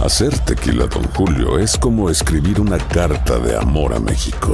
Hacer tequila Don Julio es como escribir una carta de amor a México.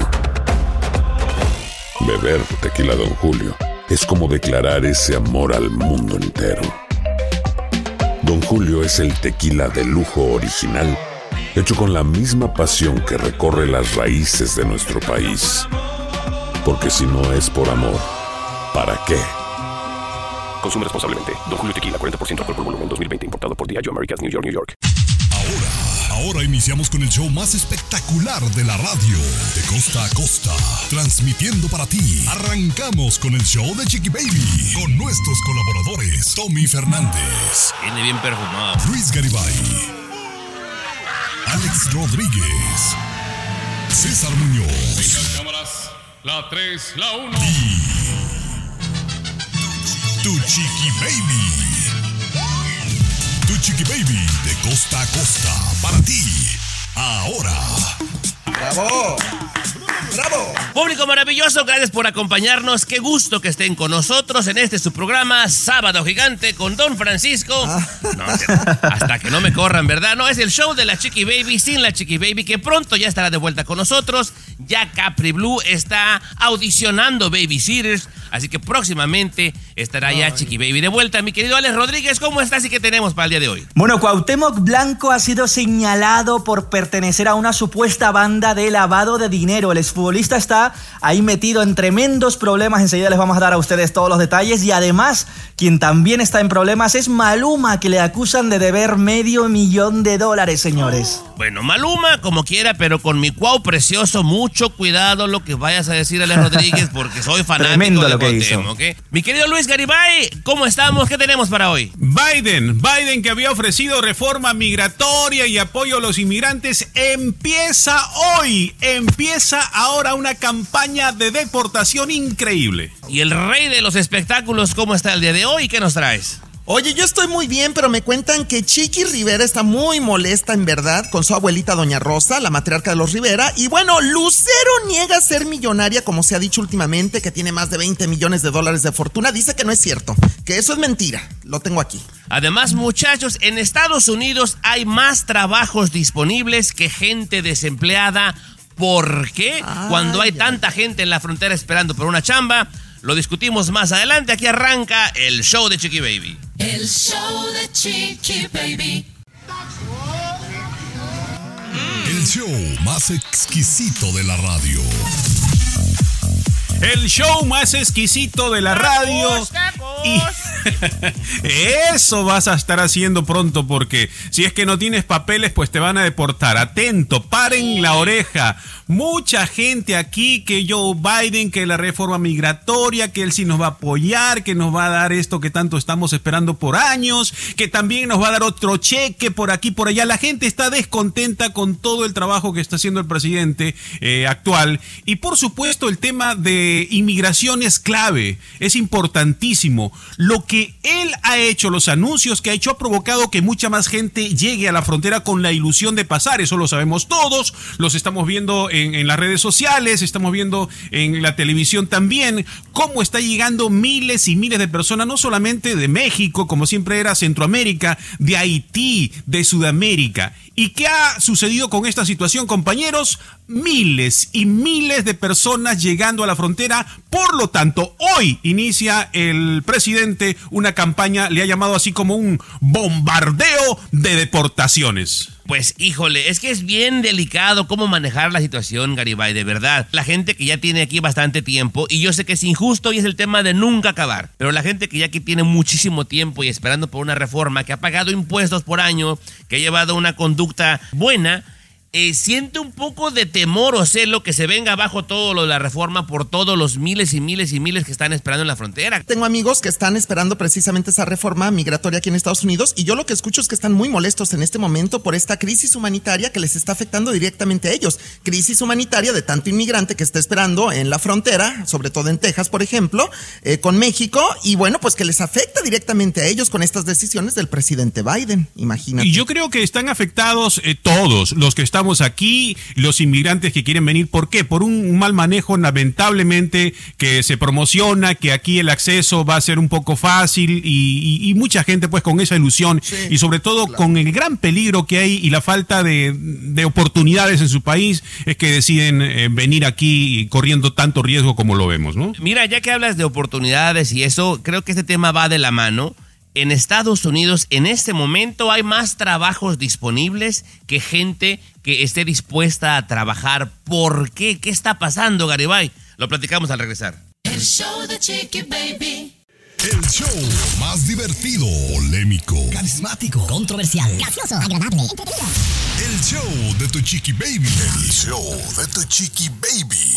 Beber tequila Don Julio es como declarar ese amor al mundo entero. Don Julio es el tequila de lujo original, hecho con la misma pasión que recorre las raíces de nuestro país. Porque si no es por amor, ¿para qué? Consume responsablemente. Don Julio Tequila, 40% alcohol por volumen, 2020. Importado por Diageo Americas, New York, New York. Ahora iniciamos con el show más espectacular de la radio. De costa a costa, transmitiendo para ti. Arrancamos con el show de Chiqui Baby. Con nuestros colaboradores, Tommy Fernández. Viene bien perfumado. Luis Garibay. Alex Rodríguez. César Muñoz. Venga, cámaras. La 3, la 1. Tu Chiqui Baby. Tu Chiqui Baby de costa a costa para ti. Ahora. ¡Bravo! ¡Bravo! Público maravilloso, gracias por acompañarnos. Qué gusto que estén con nosotros en su programa Sábado Gigante con Don Francisco. No, hasta que no me corran, ¿verdad? No, es el show de la Chiqui Baby sin la Chiqui Baby, que pronto ya estará de vuelta con nosotros. Ya Capri Blue está audicionando babysitters, así que próximamente estará ya Chiqui Baby de vuelta. Mi querido Alex Rodríguez, ¿cómo estás y qué tenemos para el día de hoy? Bueno, Cuauhtémoc Blanco ha sido señalado por pertenecer a una supuesta banda de lavado de dinero. El exfutbolista está ahí metido en tremendos problemas. Enseguida les vamos a dar a ustedes todos los detalles. Y además, quien también está en problemas es Maluma, que le acusan de deber $500,000, señores. Bueno, Maluma, como quiera, pero con mi Cuau precioso, mucho cuidado lo que vayas a decir, Alex Rodríguez, porque soy fanático Tremendo de lo que Cuauhtémoc, ¿okay? Mi querido Luis Garibay, ¿cómo estamos? ¿Qué tenemos para hoy? Biden, que había ofrecido reforma migratoria y apoyo a los inmigrantes, empieza hoy. Empieza ahora una campaña de deportación increíble. Y el rey de los espectáculos, ¿cómo está el día de hoy? ¿Qué nos traes? Oye, yo estoy muy bien, pero me cuentan que Chiqui Rivera está muy molesta, en verdad, con su abuelita Doña Rosa, la matriarca de los Rivera. Y bueno, Lucero niega ser millonaria, como se ha dicho últimamente, que tiene más de $20 millones de fortuna. Dice que no es cierto, que eso es mentira. Lo tengo aquí. Además, muchachos, en Estados Unidos hay más trabajos disponibles que gente desempleada. ¿Por qué? Cuando hay tanta gente en la frontera esperando por una chamba. Lo discutimos más adelante. Aquí arranca el show de Chiqui Baby. El show de Chiqui Baby. El show más exquisito de la radio. El show más exquisito de la radio. Y eso vas a estar haciendo pronto, porque si es que no tienes papeles, pues te van a deportar. Atento, paren la oreja. Mucha gente aquí, que Joe Biden, que la reforma migratoria, que él sí nos va a apoyar, que nos va a dar esto que tanto estamos esperando por años, que también nos va a dar otro cheque por aquí, por allá. La gente está descontenta con todo el trabajo que está haciendo el presidente actual. Y por supuesto el tema de inmigración es clave, es importantísimo. Lo que él ha hecho, los anuncios que ha hecho, ha provocado que mucha más gente llegue a la frontera con la ilusión de pasar. Eso lo sabemos todos, los estamos viendo en las redes sociales, estamos viendo en la televisión también, cómo está llegando miles y miles de personas, no solamente de México, como siempre era, Centroamérica, de Haití, de Sudamérica. ¿Y qué ha sucedido con esta situación, compañeros? Miles y miles de personas llegando a la frontera. Por lo tanto, hoy inicia el presidente una campaña, le ha llamado así como un bombardeo de deportaciones. Pues híjole, es que es bien delicado cómo manejar la situación, Garibay, de verdad. La gente que ya tiene aquí bastante tiempo, y yo sé que es injusto y es el tema de nunca acabar, pero la gente que ya aquí tiene muchísimo tiempo y esperando por una reforma, que ha pagado impuestos por año, que ha llevado una conducta buena, siente un poco de temor o celo que se venga abajo todo lo de la reforma por todos los miles y miles y miles que están esperando en la frontera. Tengo amigos que están esperando precisamente esa reforma migratoria aquí en Estados Unidos, y yo lo que escucho es que están muy molestos en este momento por esta crisis humanitaria que les está afectando directamente a ellos. Crisis humanitaria de tanto inmigrante que está esperando en la frontera, sobre todo en Texas, por ejemplo, con México, y bueno, pues que les afecta directamente a ellos con estas decisiones del presidente Biden, imagínate. Y yo creo que están afectados todos los que estamos estamos aquí, los inmigrantes que quieren venir. ¿Por qué? Por un mal manejo, lamentablemente, que se promociona, que aquí el acceso va a ser un poco fácil y mucha gente pues con esa ilusión y sobre todo con el gran peligro que hay y la falta de oportunidades en su país es que deciden venir aquí corriendo tanto riesgo como lo vemos, ¿no? Mira, ya que hablas de oportunidades y eso, creo que este tema va de la mano. En Estados Unidos, en este momento, hay más trabajos disponibles que gente que esté dispuesta a trabajar. ¿Por qué? ¿Qué está pasando, Garibay? Lo platicamos al regresar. El show de Chiqui Baby. El show más divertido, polémico, carismático, controversial, gracioso, agradable, entretenido. El show de tu Chiqui Baby. El show de tu Chiqui Baby.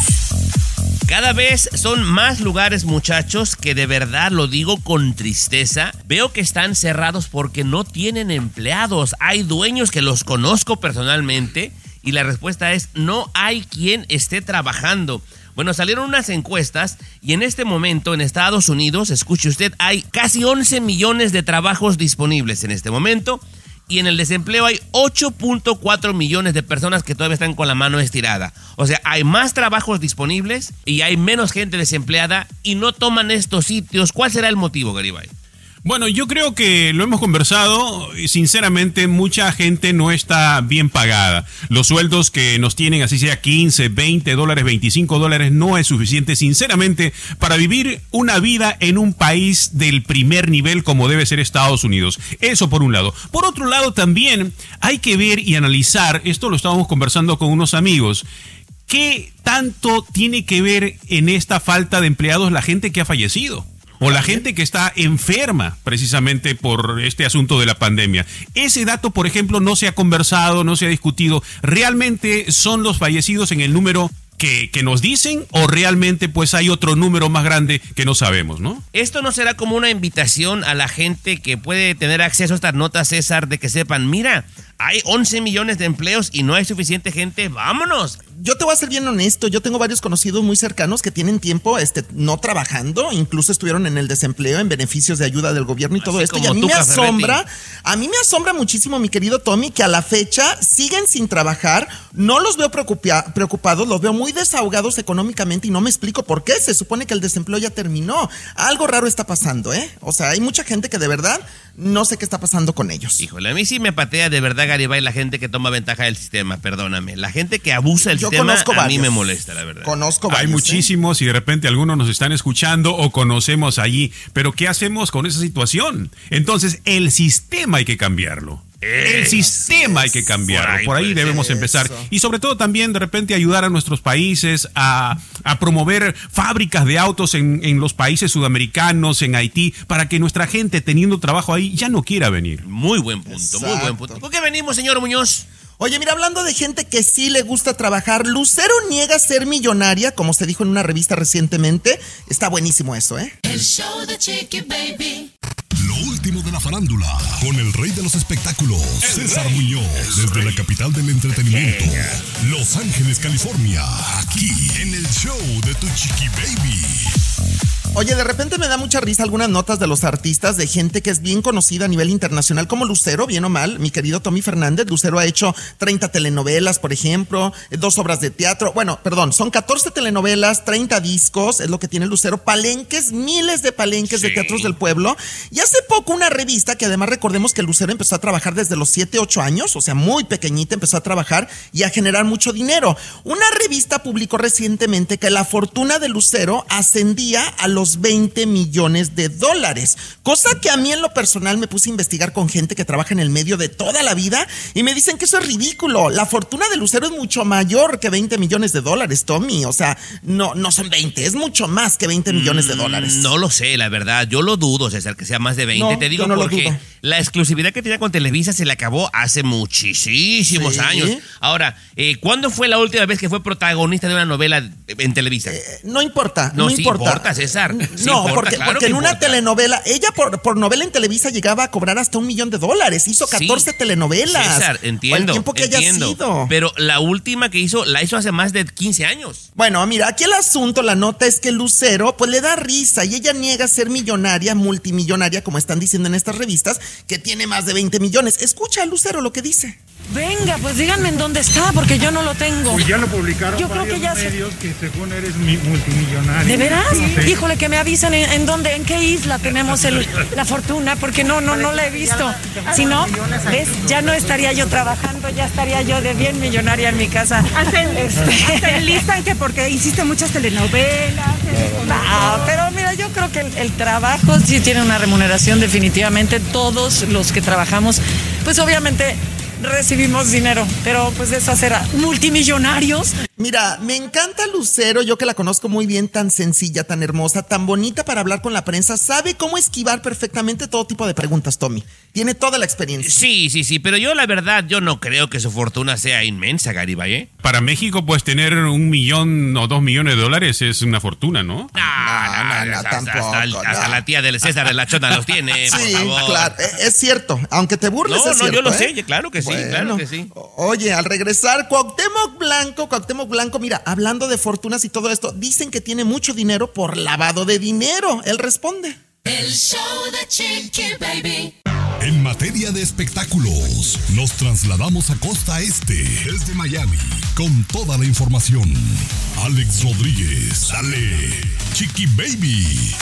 Cada vez son más lugares, muchachos, que de verdad lo digo con tristeza. Veo que están cerrados porque no tienen empleados. Hay dueños que los conozco personalmente y la respuesta es no hay quien esté trabajando. Bueno, salieron unas encuestas y en este momento en Estados Unidos, escuche usted, hay casi 11 millones de trabajos disponibles en este momento. Y en el desempleo hay 8.4 millones de personas que todavía están con la mano estirada. O sea, hay más trabajos disponibles y hay menos gente desempleada y no toman estos sitios. ¿Cuál será el motivo, Garibay? Bueno, yo creo que lo hemos conversado y sinceramente mucha gente no está bien pagada. Los sueldos que nos tienen, así sea 15, 20 dólares, 25 dólares, no es suficiente, sinceramente, para vivir una vida en un país del primer nivel como debe ser Estados Unidos. Eso por un lado. Por otro lado, también hay que ver y analizar, esto lo estábamos conversando con unos amigos, ¿qué tanto tiene que ver en esta falta de empleados la gente que ha fallecido? O la gente que está enferma precisamente por este asunto de la pandemia. Ese dato, por ejemplo, no se ha conversado, no se ha discutido. ¿Realmente son los fallecidos en el número que nos dicen o realmente pues hay otro número más grande que no sabemos, ¿no? Esto no será como una invitación a la gente que puede tener acceso a estas notas, César, de que sepan, mira, hay 11 millones de empleos y no hay suficiente gente, vámonos. Yo te voy a ser bien honesto, yo tengo varios conocidos muy cercanos que tienen tiempo no trabajando, incluso estuvieron en el desempleo, en beneficios de ayuda del gobierno y todo esto, y a mí me asombra muchísimo, mi querido Tommy, que a la fecha siguen sin trabajar. No los veo preocupados, los veo muy desahogados económicamente y no me explico por qué. Se supone que el desempleo ya terminó. Algo raro está pasando, O sea, hay mucha gente que de verdad no sé qué está pasando con ellos. Híjole, a mí sí me patea de verdad, Garibay, la gente que toma ventaja del sistema, perdóname. La gente que abusa del sistema, a mí me molesta, la verdad. Conozco varios. Hay muchísimos y de repente algunos nos están escuchando o conocemos allí. Pero ¿qué hacemos con esa situación? Entonces, el sistema hay que cambiarlo. El sistema hay que cambiarlo. Por ahí debemos empezar. Y sobre todo también de repente ayudar a nuestros países a promover fábricas de autos en los países sudamericanos, en Haití, para que nuestra gente teniendo trabajo ahí ya no quiera venir. Muy buen punto, muy buen punto. ¿Por qué venimos, señor Muñoz? Oye, mira, hablando de gente que sí le gusta trabajar, Lucero niega ser millonaria, como se dijo en una revista recientemente. Está buenísimo eso, El show de Chiqui Baby. Lo último de la farándula, con el rey de los espectáculos, César Muñoz, desde la capital del entretenimiento, Los Ángeles, California, aquí en el show de tu Chiqui Baby. Oye, de repente me da mucha risa algunas notas de los artistas, de gente que es bien conocida a nivel internacional, como Lucero, bien o mal, mi querido Tommy Fernández. Lucero ha hecho 30 telenovelas, por ejemplo, 2 obras de teatro. Bueno, perdón, son 14 telenovelas, 30 discos, es lo que tiene Lucero. Palenques, miles de palenques de teatros del pueblo. Y hace poco una revista, que además recordemos que Lucero empezó a trabajar desde los 7, 8 años, o sea, muy pequeñita, empezó a trabajar y a generar mucho dinero. Una revista publicó recientemente que la fortuna de Lucero ascendía a los 20 millones de dólares, cosa que a mí en lo personal me puse a investigar con gente que trabaja en el medio de toda la vida y me dicen que eso es ridículo. La fortuna de Lucero es mucho mayor que 20 millones de dólares, Tommy. O sea, no son 20, es mucho más que 20 millones de dólares. No lo sé, la verdad, yo lo dudo, César, que sea más de 20. No, te digo no porque la exclusividad que tenía con Televisa se le acabó hace muchísimos años. Ahora, ¿cuándo fue la última vez que fue protagonista de una novela en Televisa? No importa, no sí importa, César. Sí no, importa, porque claro que en una importa. telenovela, ella por novela en Televisa llegaba a cobrar hasta $1 millón. Hizo 14 telenovelas. César, entiendo. O el tiempo que haya sido. Pero la última que hizo, la hizo hace más de 15 años. Bueno, mira, aquí el asunto, la nota es que Lucero, pues le da risa y ella niega ser millonaria, multimillonaria, como están diciendo en estas revistas, que tiene más de 20 millones. Escucha a Lucero lo que dice. Venga, pues díganme en dónde está, porque yo no lo tengo. Pues ya lo publicaron. Yo creo que ya medios que según eres multimillonario. ¿De veras? Sí. Híjole, que me avisen en dónde, en qué isla tenemos la fortuna, porque no la he visto. Si no, ¿ves? Ya no estaría yo trabajando, ya estaría yo de bien millonaria en mi casa. Hacen lista que porque hiciste muchas telenovelas. No, pero mira, yo creo que el trabajo sí tiene una remuneración definitivamente. Todos los que trabajamos, pues obviamente recibimos dinero, pero pues eso hacer multimillonarios. Mira, me encanta Lucero, yo que la conozco muy bien, tan sencilla, tan hermosa, tan bonita para hablar con la prensa, sabe cómo esquivar perfectamente todo tipo de preguntas, Tommy. Tiene toda la experiencia. Sí, pero yo la verdad, yo no creo que su fortuna sea inmensa, Garibay, ¿eh? Para México, pues tener 1 millón o 2 millones de dólares es una fortuna, ¿no? No, tampoco. Hasta la tía del César de la Chona los tiene, sí, por favor. Claro, es cierto, aunque te burles, es cierto. No, yo lo sé, claro que sí, bueno, claro que sí. Oye, al regresar, Cuauhtémoc Blanco, mira, hablando de fortunas y todo esto, dicen que tiene mucho dinero por lavado de dinero. Él responde. El show de Chiqui Baby. En materia de espectáculos, nos trasladamos a Costa Este, desde Miami, con toda la información. Alex Rodríguez, dale, Chiqui Baby.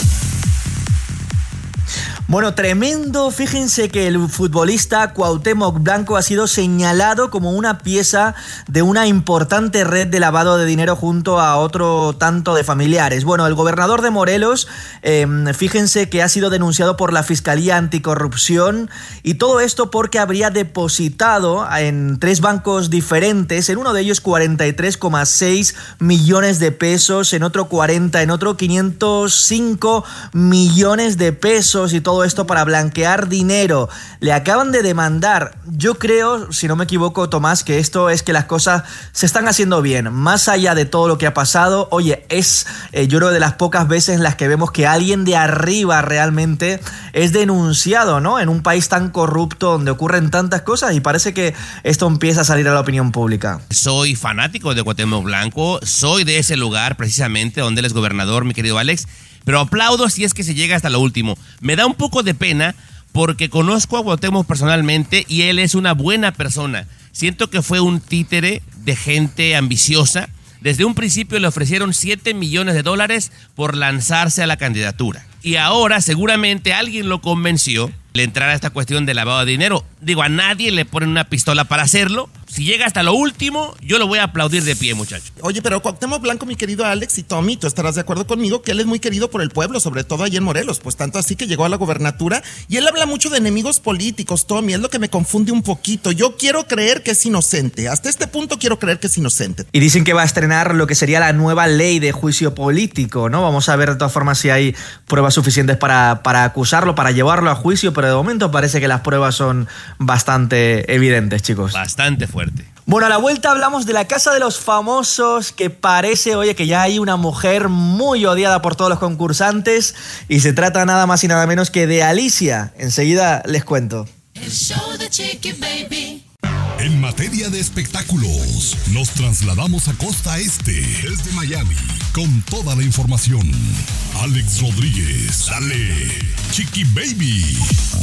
Bueno, tremendo. Fíjense que el futbolista Cuauhtémoc Blanco ha sido señalado como una pieza de una importante red de lavado de dinero junto a otro tanto de familiares. Bueno, el gobernador de Morelos, fíjense que ha sido denunciado por la Fiscalía Anticorrupción, y todo esto porque habría depositado en 3 bancos diferentes, en uno de ellos 43,6 millones de pesos, en otro 40, en otro 505 millones de pesos, y todo esto para blanquear dinero. Le acaban de demandar. Yo creo, si no me equivoco, Tomás, que esto es que las cosas se están haciendo bien, más allá de todo lo que ha pasado. Oye, yo creo de las pocas veces en las que vemos que alguien de arriba realmente es denunciado, ¿no? En un país tan corrupto donde ocurren tantas cosas, y parece que esto empieza a salir a la opinión pública. Soy fanático de Cuauhtémoc Blanco, soy de ese lugar precisamente donde él es gobernador, mi querido Alex, pero aplaudo si es que se llega hasta lo último. Me da un poco de pena porque conozco a Cuauhtémoc personalmente y él es una buena persona. Siento que fue un títere de gente ambiciosa. Desde un principio le ofrecieron $7 millones por lanzarse a la candidatura. Y ahora seguramente alguien lo convenció de entrar a esta cuestión de lavado de dinero. Digo, a nadie le ponen una pistola para hacerlo. Si llega hasta lo último, yo lo voy a aplaudir de pie, muchachos. Oye, pero Cuauhtémoc Blanco, mi querido Alex y Tommy, tú estarás de acuerdo conmigo que él es muy querido por el pueblo, sobre todo allí en Morelos, pues tanto así que llegó a la gobernatura, y él habla mucho de enemigos políticos, Tommy, es lo que me confunde un poquito. Yo quiero creer que es inocente, hasta este punto quiero creer que es inocente. Y dicen que va a estrenar lo que sería la nueva ley de juicio político, ¿no? Vamos a ver de todas formas si hay pruebas suficientes para acusarlo, para llevarlo a juicio, pero de momento parece que las pruebas son bastante evidentes, chicos. Bastante fuerte. Bueno, a la vuelta hablamos de la Casa de los Famosos, que parece, oye, que ya hay una mujer muy odiada por todos los concursantes, y se trata nada más y nada menos que de Alicia. Enseguida les cuento. El show de Chiqui Baby. En materia de espectáculos, nos trasladamos a Costa Este, desde Miami, con toda la información. Alex Rodríguez, dale, Chiqui Baby.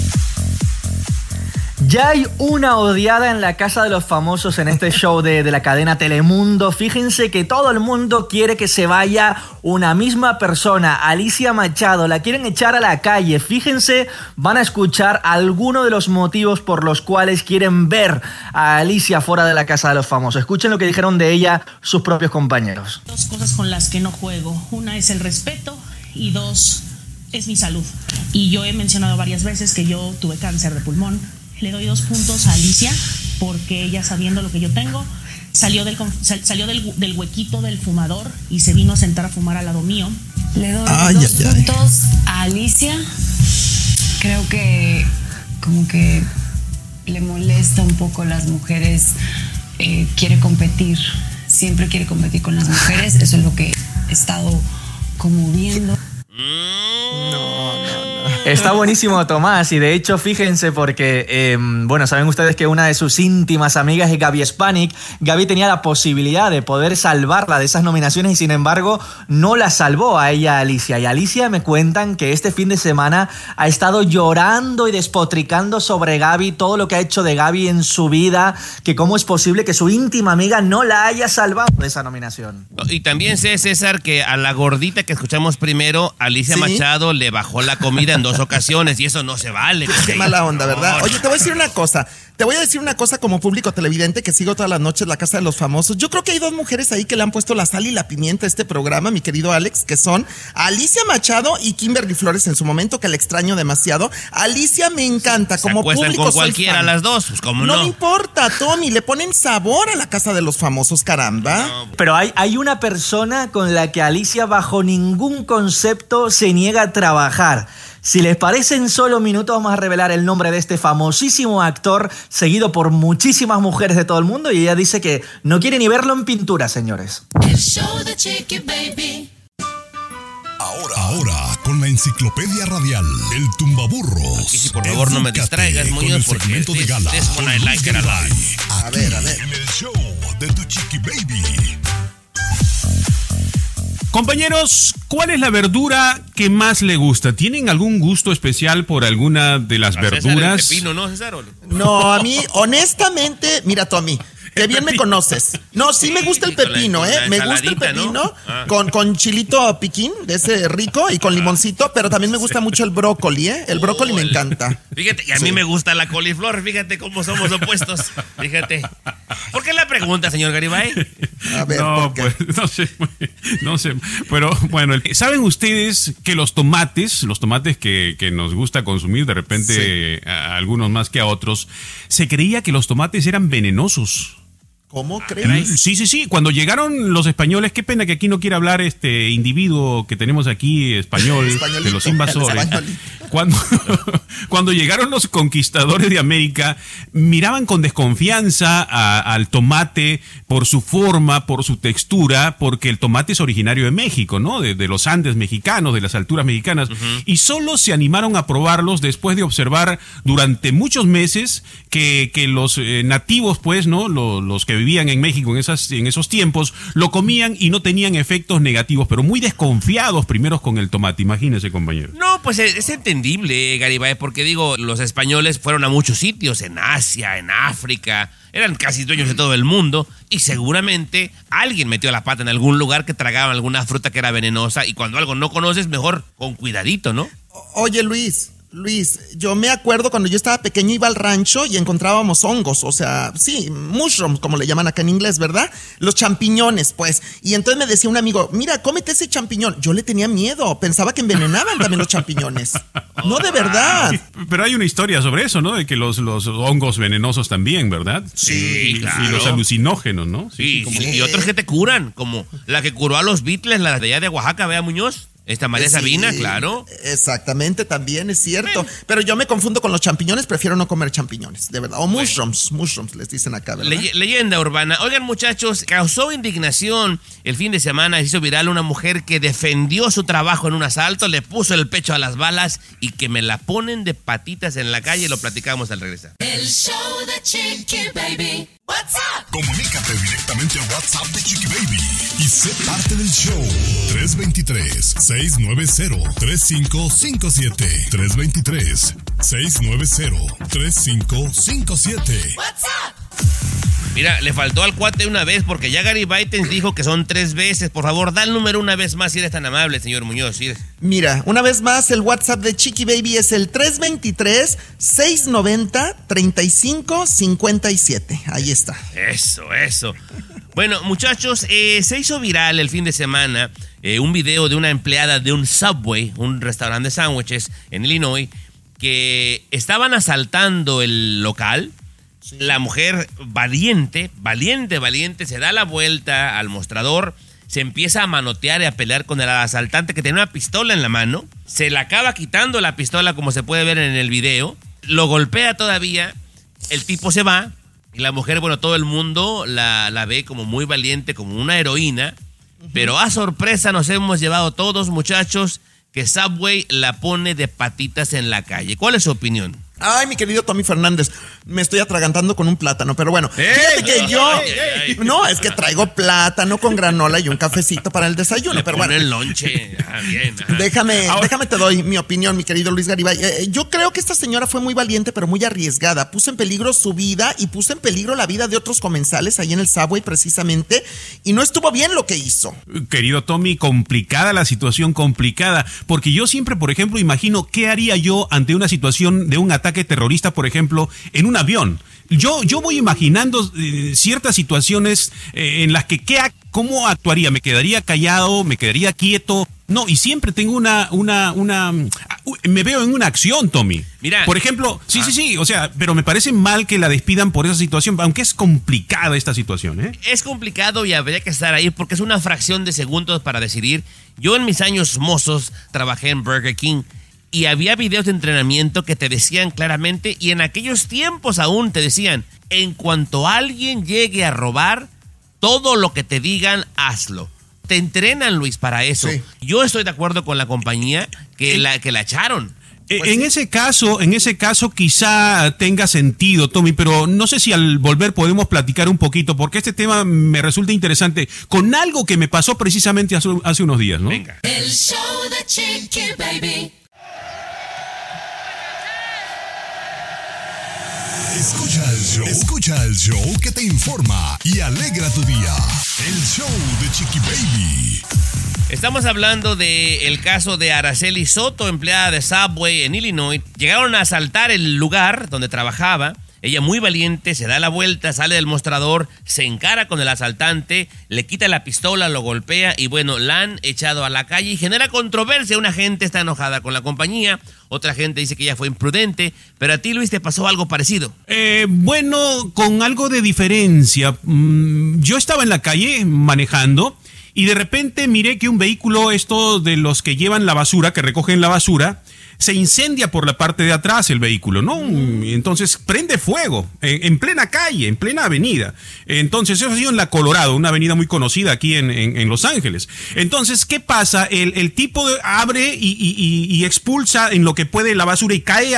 Ya hay una odiada en la Casa de los Famosos en este show de la cadena Telemundo. Fíjense que todo el mundo quiere que se vaya una misma persona, Alicia Machado. La quieren echar a la calle. Fíjense, van a escuchar algunos de los motivos por los cuales quieren ver a Alicia fuera de la Casa de los Famosos. Escuchen lo que dijeron de ella sus propios compañeros. 2 cosas con las que no juego. Una es el respeto y 2 es mi salud. Y yo he mencionado varias veces que yo tuve cáncer de pulmón. Le doy 2 puntos a Alicia porque ella, sabiendo lo que yo tengo, salió del huequito del fumador y se vino a sentar a fumar al lado mío. Le doy 2 puntos a Alicia. Creo que como que le molesta un poco las mujeres. Quiere competir, siempre quiere competir con las mujeres. Eso es lo que he estado como viendo. Está buenísimo, Tomás, y de hecho fíjense porque, bueno, saben ustedes que una de sus íntimas amigas es Gaby Spanik. Gaby tenía la posibilidad de poder salvarla de esas nominaciones y sin embargo no la salvó a ella, Alicia. Y Alicia me cuentan que este fin de semana ha estado llorando y despotricando sobre Gaby, todo lo que ha hecho de Gaby en su vida, que cómo es posible que su íntima amiga no la haya salvado de esa nominación. Y también sé, César, que a la gordita que escuchamos primero, Alicia Machado, le bajó la comida en 2 ocasiones y eso no se vale. Qué mala onda, ¿verdad? Oye, te voy a decir una cosa. Te voy a decir una cosa como público televidente que sigo todas las noches La Casa de los Famosos. Yo creo que hay 2 mujeres ahí que le han puesto la sal y la pimienta a este programa, mi querido Alex, que son Alicia Machado y Kimberly Flores en su momento, que la extraño demasiado. Alicia me encanta, como público soy fan. Con cualquiera las dos, pues cómo no. No me importa, Tommy, le ponen sabor a La Casa de los Famosos, caramba. No. Pero hay una persona con la que Alicia bajo ningún concepto se niega a trabajar. Si les parece, en solo minutos vamos a revelar el nombre de este famosísimo actor, seguido por muchísimas mujeres de todo el mundo, y ella dice que no quiere ni verlo en pintura, señores. El show de Chiqui Baby. Ahora, con la enciclopedia radial, el tumbaburros. Y si por favor no me distraigas, Muñoz, porque de gala, es when I like it alive. A ver. En el show de tu Chiqui Baby. Compañeros, ¿cuál es la verdura que más le gusta? ¿Tienen algún gusto especial por alguna de las verduras? César, el pepino, ¿no, César? No, a mí, honestamente, mira, Tommy, que bien me conoces. No, sí me gusta el pepino, Me gusta el pepino, ¿no? Con chilito piquín, de ese rico, y con limoncito, pero también me gusta mucho el brócoli, El brócoli me encanta. Fíjate, y a mí me gusta la coliflor, fíjate cómo somos opuestos. Fíjate. ¿Por qué la pregunta, señor Garibay? A ver, no, pues, no sé, pero bueno, ¿saben ustedes que los tomates que nos gusta consumir de repente a algunos más que a otros, se creía que los tomates eran venenosos? ¿Cómo crees? Sí. Cuando llegaron los españoles, qué pena que aquí no quiera hablar este individuo que tenemos aquí, español, de los invasores. Cuando llegaron los conquistadores de América, miraban con desconfianza al tomate por su forma, por su textura, porque el tomate es originario de México, ¿no? De los Andes mexicanos, de las alturas mexicanas. Y solo se animaron a probarlos después de observar durante muchos meses que los nativos, pues, ¿no? Los que vivían en México en esos tiempos, lo comían y no tenían efectos negativos, pero muy desconfiados primeros con el tomate. Imagínense, compañero. No, pues es entendible, Garibay, porque digo, los españoles fueron a muchos sitios, en Asia, en África, eran casi dueños de todo el mundo y seguramente alguien metió la pata en algún lugar que tragaban alguna fruta que era venenosa y cuando algo no conoces, mejor con cuidadito, ¿no? Oye, Luis, yo me acuerdo cuando yo estaba pequeño iba al rancho y encontrábamos hongos, o sea, sí, mushrooms, como le llaman acá en inglés, ¿verdad? Los champiñones, pues. Y entonces me decía un amigo, mira, cómete ese champiñón. Yo le tenía miedo, pensaba que envenenaban también los champiñones. No, de verdad. Pero hay una historia sobre eso, ¿no? De que los hongos venenosos también, ¿verdad? Sí, claro. Y los alucinógenos, ¿no? Sí, y otros que te curan, como la que curó a los Beatles, la de allá de Oaxaca, Bea Muñoz. Esta María Sabina, claro. Exactamente, también es cierto. Pero yo me confundo con los champiñones, prefiero no comer champiñones, de verdad. O mushrooms les dicen acá, ¿verdad? Leyenda urbana. Oigan, muchachos, causó indignación el fin de semana, hizo viral una mujer que defendió su trabajo en un asalto, le puso el pecho a las balas y que me la ponen de patitas en la calle, lo platicamos al regresar. El show de Chiqui Baby. WhatsApp. Comunícate directamente al WhatsApp de Chiqui Baby y sé parte del show. 323-690-3557. 323-690-3557. WhatsApp. Mira, le faltó al cuate una vez porque ya Gary Baitens dijo que son 3 veces. Por favor, da el número una vez más si eres tan amable, señor Muñoz. ¿Sí? Mira, una vez más, el WhatsApp de Chiqui Baby es el 323-690-3557. Ahí está. Eso. Bueno, muchachos, se hizo viral el fin de semana un video de una empleada de un Subway, un restaurante de sándwiches en Illinois, que estaban asaltando el local. Sí. La mujer valiente, se da la vuelta al mostrador, se empieza a manotear y a pelear con el asaltante que tenía una pistola en la mano, se la acaba quitando la pistola como se puede ver en el video, lo golpea todavía, el tipo se va y la mujer, bueno, todo el mundo la ve como muy valiente, como una heroína, pero a sorpresa nos hemos llevado todos, muchachos, que Subway la pone de patitas en la calle. ¿Cuál es su opinión? Ay, mi querido Tommy Fernández, me estoy atragantando con un plátano, pero bueno, fíjate que yo... No, es que traigo plátano con granola y un cafecito para el desayuno, pero bueno. el lonche. Bien. Déjame te doy mi opinión, mi querido Luis Garibay. Yo creo que esta señora fue muy valiente, pero muy arriesgada. Puso en peligro su vida y puso en peligro la vida de otros comensales ahí en el Subway precisamente, y no estuvo bien lo que hizo. Querido Tommy, complicada la situación, complicada, porque yo siempre, por ejemplo, imagino qué haría yo ante una situación de un ataque terrorista, por ejemplo, en un avión. Yo voy imaginando ciertas situaciones en las que ¿cómo actuaría? ¿Me quedaría callado? ¿Me quedaría quieto? No, y siempre tengo me veo en una acción, Tommy. Mira. Por ejemplo, sí, o sea, pero me parece mal que la despidan por esa situación, aunque es complicada esta situación, ¿eh? Es complicado y habría que estar ahí porque es una fracción de segundos para decidir. Yo en mis años mozos trabajé en Burger King y había videos de entrenamiento que te decían claramente, y en aquellos tiempos aún te decían, en cuanto alguien llegue a robar, todo lo que te digan, hazlo. Te entrenan, Luis, para eso. Sí. Yo estoy de acuerdo con la compañía que la echaron. Pues en ese caso quizá tenga sentido, Tommy, pero no sé si al volver podemos platicar un poquito, porque este tema me resulta interesante con algo que me pasó precisamente hace unos días, ¿no? Venga. El show de Chiqui Baby. Escucha el show que te informa y alegra tu día. El show de Chiqui Baby. Estamos hablando del caso de Araceli Soto, empleada de Subway en Illinois. Llegaron a asaltar el lugar donde trabajaba. Ella, muy valiente, se da la vuelta, sale del mostrador, se encara con el asaltante, le quita la pistola, lo golpea y bueno, la han echado a la calle y genera controversia. Una gente está enojada con la compañía, otra gente dice que ella fue imprudente, pero a ti, Luis, ¿te pasó algo parecido? Bueno, con algo de diferencia. Yo estaba en la calle manejando y de repente miré que un vehículo, estos de los que llevan la basura, que recogen la basura, se incendia por la parte de atrás el vehículo, ¿no? Entonces prende fuego en plena calle, en plena avenida. Entonces eso ha sido en la Colorado, una avenida muy conocida aquí en Los Ángeles. Entonces, ¿qué pasa? El tipo abre y expulsa en lo que puede la basura y cae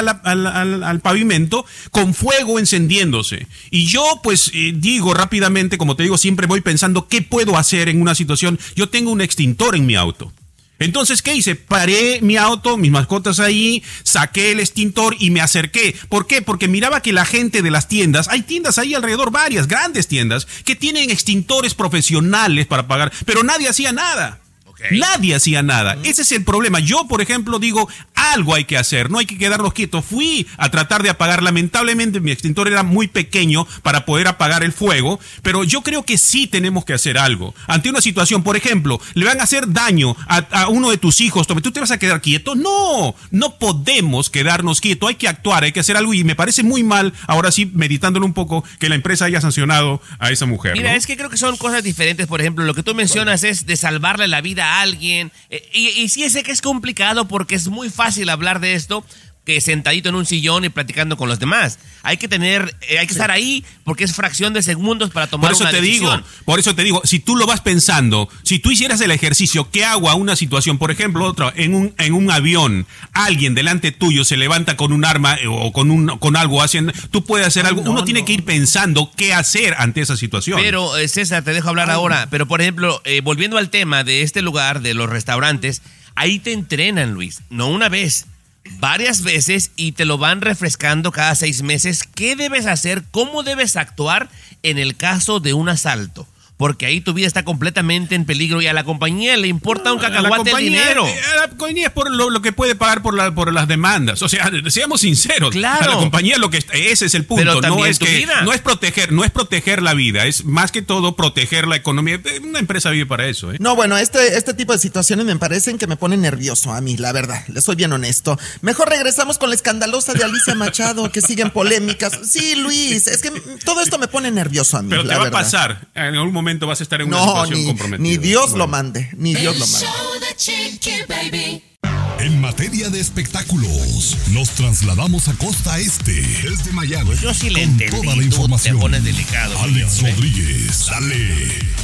al pavimento con fuego encendiéndose. Y yo pues digo rápidamente, como te digo, siempre voy pensando qué puedo hacer en una situación. Yo tengo un extintor en mi auto. Entonces, ¿qué hice? Paré mi auto, mis mascotas ahí, saqué el extintor y me acerqué. ¿Por qué? Porque miraba que la gente de las tiendas, hay tiendas ahí alrededor, varias grandes tiendas, que tienen extintores profesionales para apagar, pero nadie hacía nada. Nadie hacía nada. Ese es el problema. Yo, por ejemplo, digo, algo hay que hacer, no hay que quedarnos quietos. Fui a tratar de apagar. Lamentablemente, mi extintor era muy pequeño para poder apagar el fuego, pero yo creo que sí tenemos que hacer algo. Ante una situación, por ejemplo, le van a hacer daño a uno de tus hijos, ¿tú te vas a quedar quieto? No podemos quedarnos quietos. Hay que actuar, hay que hacer algo y me parece muy mal, ahora sí, meditándolo un poco, que la empresa haya sancionado a esa mujer. Mira, ¿no? Es que creo que son cosas diferentes. Por ejemplo, lo que tú mencionas es de salvarle la vida a alguien. Y sí sé que es complicado porque es muy fácil hablar de esto que sentadito en un sillón y platicando con los demás. Hay que estar ahí porque es fracción de segundos para tomar una decisión. Por eso te digo, si tú lo vas pensando, si tú hicieras el ejercicio, ¿qué hago a una situación? Por ejemplo, en un avión, alguien delante tuyo se levanta con un arma o con algo haciendo, tú puedes hacer algo. Uno tiene que ir pensando qué hacer ante esa situación. Pero, César, te dejo hablar ahora. Pero, por ejemplo, volviendo al tema de este lugar, de los restaurantes, ahí te entrenan, Luis, no una vez, varias veces, y te lo van refrescando cada 6 meses. ¿Qué debes hacer? ¿Cómo debes actuar en el caso de un asalto? Porque ahí tu vida está completamente en peligro y a la compañía le importa un cacahuate el dinero. A la compañía es por lo que puede pagar por las demandas. O sea, seamos sinceros. Claro. A la compañía ese es el punto. Pero también no es tu vida. No es proteger la vida, es más que todo proteger la economía. Una empresa vive para eso, ¿eh? No, bueno, este tipo de situaciones me parecen que me ponen nervioso a mí, la verdad. Les soy bien honesto. Mejor regresamos con la escandalosa de Alicia Machado, que siguen polémicas. Sí, Luis, es que todo esto me pone nervioso a mí. Pero te va a pasar. En algún momento vas a estar en una situación comprometida. Ni Dios lo mande, ni Dios lo mande. Show de Chiqui Baby. En materia de espectáculos, nos trasladamos a Costa Este, desde Miami. Pues yo sí le entendí, toda la información. Tú te pones delicado. Alex Rodríguez, dale.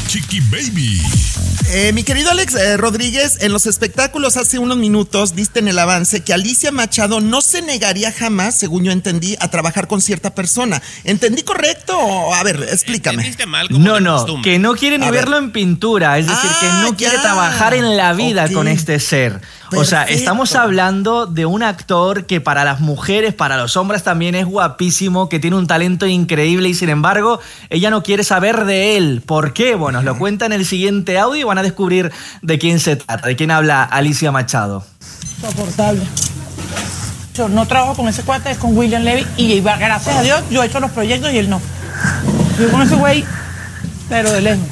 Chiqui Baby. Mi querido Alex Rodríguez, en los espectáculos hace unos minutos diste en el avance que Alicia Machado no se negaría jamás, según yo entendí, a trabajar con cierta persona. ¿Entendí correcto? A ver, explícame. ¿Entendiste mal? No, que no quiere ni verlo en pintura, es decir, que no quiere trabajar en la vida con este ser. Perfecto. O sea, estamos hablando de un actor que para las mujeres, para los hombres también es guapísimo, que tiene un talento increíble y sin embargo ella no quiere saber de él. ¿Por qué? Bueno, nos lo cuenta en el siguiente audio y van a descubrir de quién se trata, de quién habla Alicia Machado. Soportable. Yo no trabajo con ese cuate, es con William Levy y gracias a Dios yo he hecho los proyectos y él no. Yo con ese güey, pero de lejos.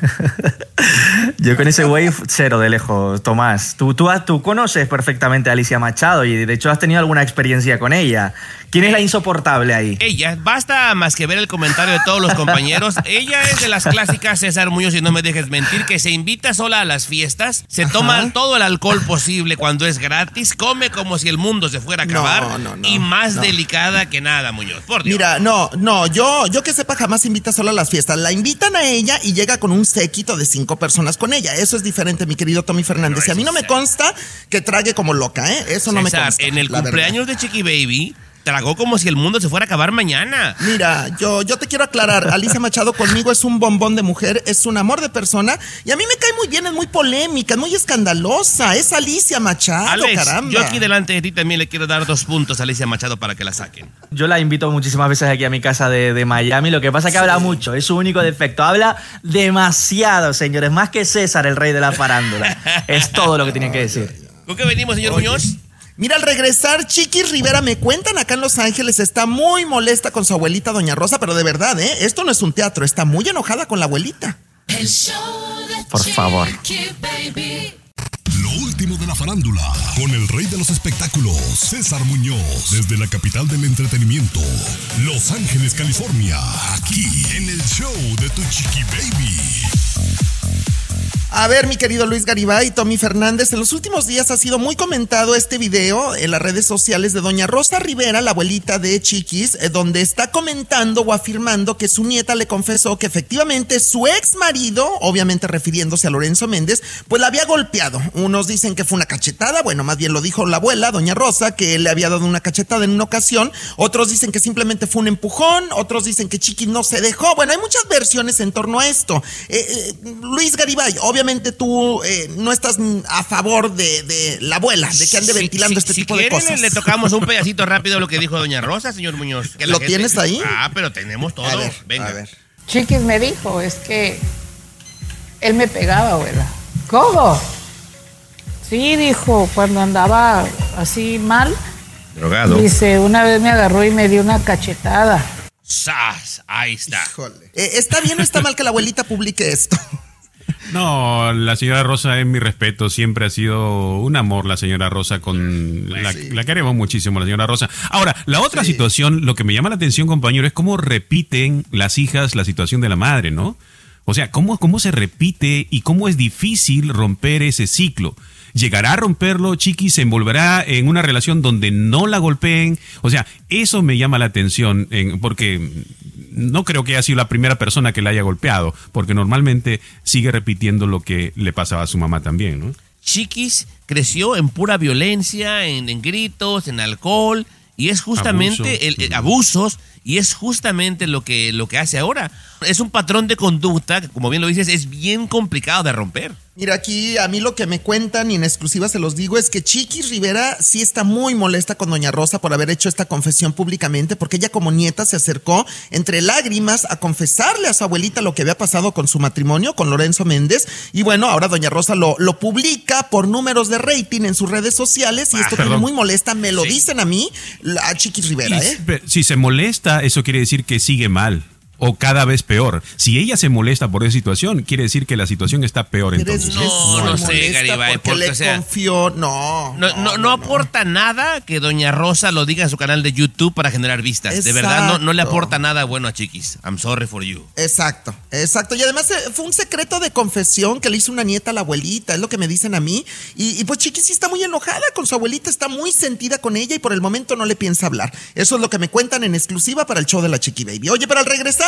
Yo con ese güey cero de lejos, Tomás. Tú conoces perfectamente a Alicia Machado y de hecho has tenido alguna experiencia con ella. ¿Quién es la insoportable ahí? Ella, basta más que ver el comentario de todos los compañeros. Ella es de las clásicas, César Muñoz, y no me dejes mentir, que se invita sola a las fiestas, se toma todo el alcohol posible cuando es gratis, come como si el mundo se fuera a acabar y más delicada que nada, Muñoz, por Dios. Mira, yo que sepa jamás invita sola a las fiestas. La invitan a ella y llega con un séquito de 5 personas con ella. Eso es diferente, mi querido Tommy Fernández. Y a mí no me consta que trague como loca, ¿eh? Eso no me consta. En el cumpleaños de Chiqui Baby tragó como si el mundo se fuera a acabar mañana. Mira, yo te quiero aclarar, Alicia Machado conmigo es un bombón de mujer, es un amor de persona y a mí me cae muy bien, es muy polémica, es muy escandalosa, es Alicia Machado, Alex, caramba. yo aquí delante de ti también le quiero dar 2 puntos a Alicia Machado para que la saquen. Yo la invito muchísimas veces aquí a mi casa de Miami, lo que pasa es que habla mucho, es su único defecto, habla demasiado, señores, más que César, el rey de la farándula, es todo lo que tiene que decir. ¿Con qué venimos, señor Muñoz? Mira, al regresar, Chiqui Rivera, me cuentan acá en Los Ángeles, está muy molesta con su abuelita, Doña Rosa, pero de verdad, esto no es un teatro, está muy enojada con la abuelita. El show de Por favor. Chiqui Baby. Lo último de la farándula, con el rey de los espectáculos, César Muñoz, desde la capital del entretenimiento, Los Ángeles, California, aquí en el show de tu Chiqui Baby. A ver, mi querido Luis Garibay, Tommy Fernández, en los últimos días ha sido muy comentado este video en las redes sociales de Doña Rosa Rivera, la abuelita de Chiquis, donde está comentando o afirmando que su nieta le confesó que efectivamente su ex marido, obviamente refiriéndose a Lorenzo Méndez, pues la había golpeado. Unos dicen que fue una cachetada, bueno, más bien lo dijo la abuela, Doña Rosa, que le había dado una cachetada en una ocasión. Otros dicen que simplemente fue un empujón, otros dicen que Chiquis no se dejó. Bueno, hay muchas versiones en torno a esto. Luis Garibay, obviamente tú no estás a favor de la abuela, de que ande ventilando este tipo de cosas. Le tocamos un pedacito rápido de lo que dijo Doña Rosa, señor Muñoz. Que ¿Lo tienes ahí? Ah, pero tenemos todo. Venga. A ver. Chiquis me dijo, es que él me pegaba, abuela. ¿Cómo? Sí, dijo, cuando andaba así mal. Drogado. Dice, una vez me agarró y me dio una cachetada. ¡Sas! Ahí está. Híjole. ¿Está bien o está mal que la abuelita publique esto? No, la señora Rosa es mi respeto, siempre ha sido un amor la señora Rosa, la queremos muchísimo la señora Rosa. Ahora, la otra situación, lo que me llama la atención, compañero, es cómo repiten las hijas la situación de la madre, ¿no? O sea, cómo se repite y cómo es difícil romper ese ciclo. ¿Llegará a romperlo, Chiqui? ¿Se envolverá en una relación donde no la golpeen? O sea, eso me llama la atención, porque no creo que haya sido la primera persona que la haya golpeado, porque normalmente sigue repitiendo lo que le pasaba a su mamá también, ¿no? Chiquis creció en pura violencia, en gritos, en alcohol, y es justamente abusos, y es justamente lo que hace ahora. Es un patrón de conducta que, como bien lo dices, es bien complicado de romper. Mira, aquí a mí lo que me cuentan y en exclusiva se los digo es que Chiquis Rivera sí está muy molesta con Doña Rosa por haber hecho esta confesión públicamente, porque ella como nieta se acercó entre lágrimas a confesarle a su abuelita lo que había pasado con su matrimonio con Lorenzo Méndez, y bueno, ahora Doña Rosa lo publica por números de rating en sus redes sociales y esto tiene muy molesta, me lo dicen a mí, a Chiquis Rivera. Si se molesta, eso quiere decir que sigue mal. O cada vez peor. Si ella se molesta por esa situación, quiere decir que la situación está peor entonces. No sé, Garibay, porque le confió, no aporta nada que Doña Rosa lo diga en su canal de YouTube para generar vistas. Exacto. De verdad, no le aporta nada bueno a Chiquis. I'm sorry for you. Exacto. Y además fue un secreto de confesión que le hizo una nieta a la abuelita, es lo que me dicen a mí. Y pues Chiquis sí está muy enojada con su abuelita, está muy sentida con ella y por el momento no le piensa hablar. Eso es lo que me cuentan en exclusiva para el show de la Chiqui Baby. Oye, pero al regresar,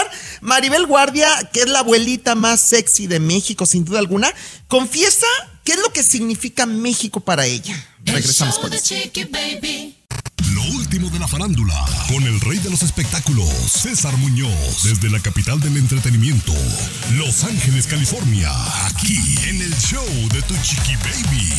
empezar, Maribel Guardia, que es la abuelita más sexy de México, sin duda alguna, confiesa qué es lo que significa México para ella. Regresamos con eso. Lo último de la farándula, con el rey de los espectáculos, César Muñoz, desde la capital del entretenimiento, Los Ángeles, California, aquí en el show de Tu Chiqui Baby.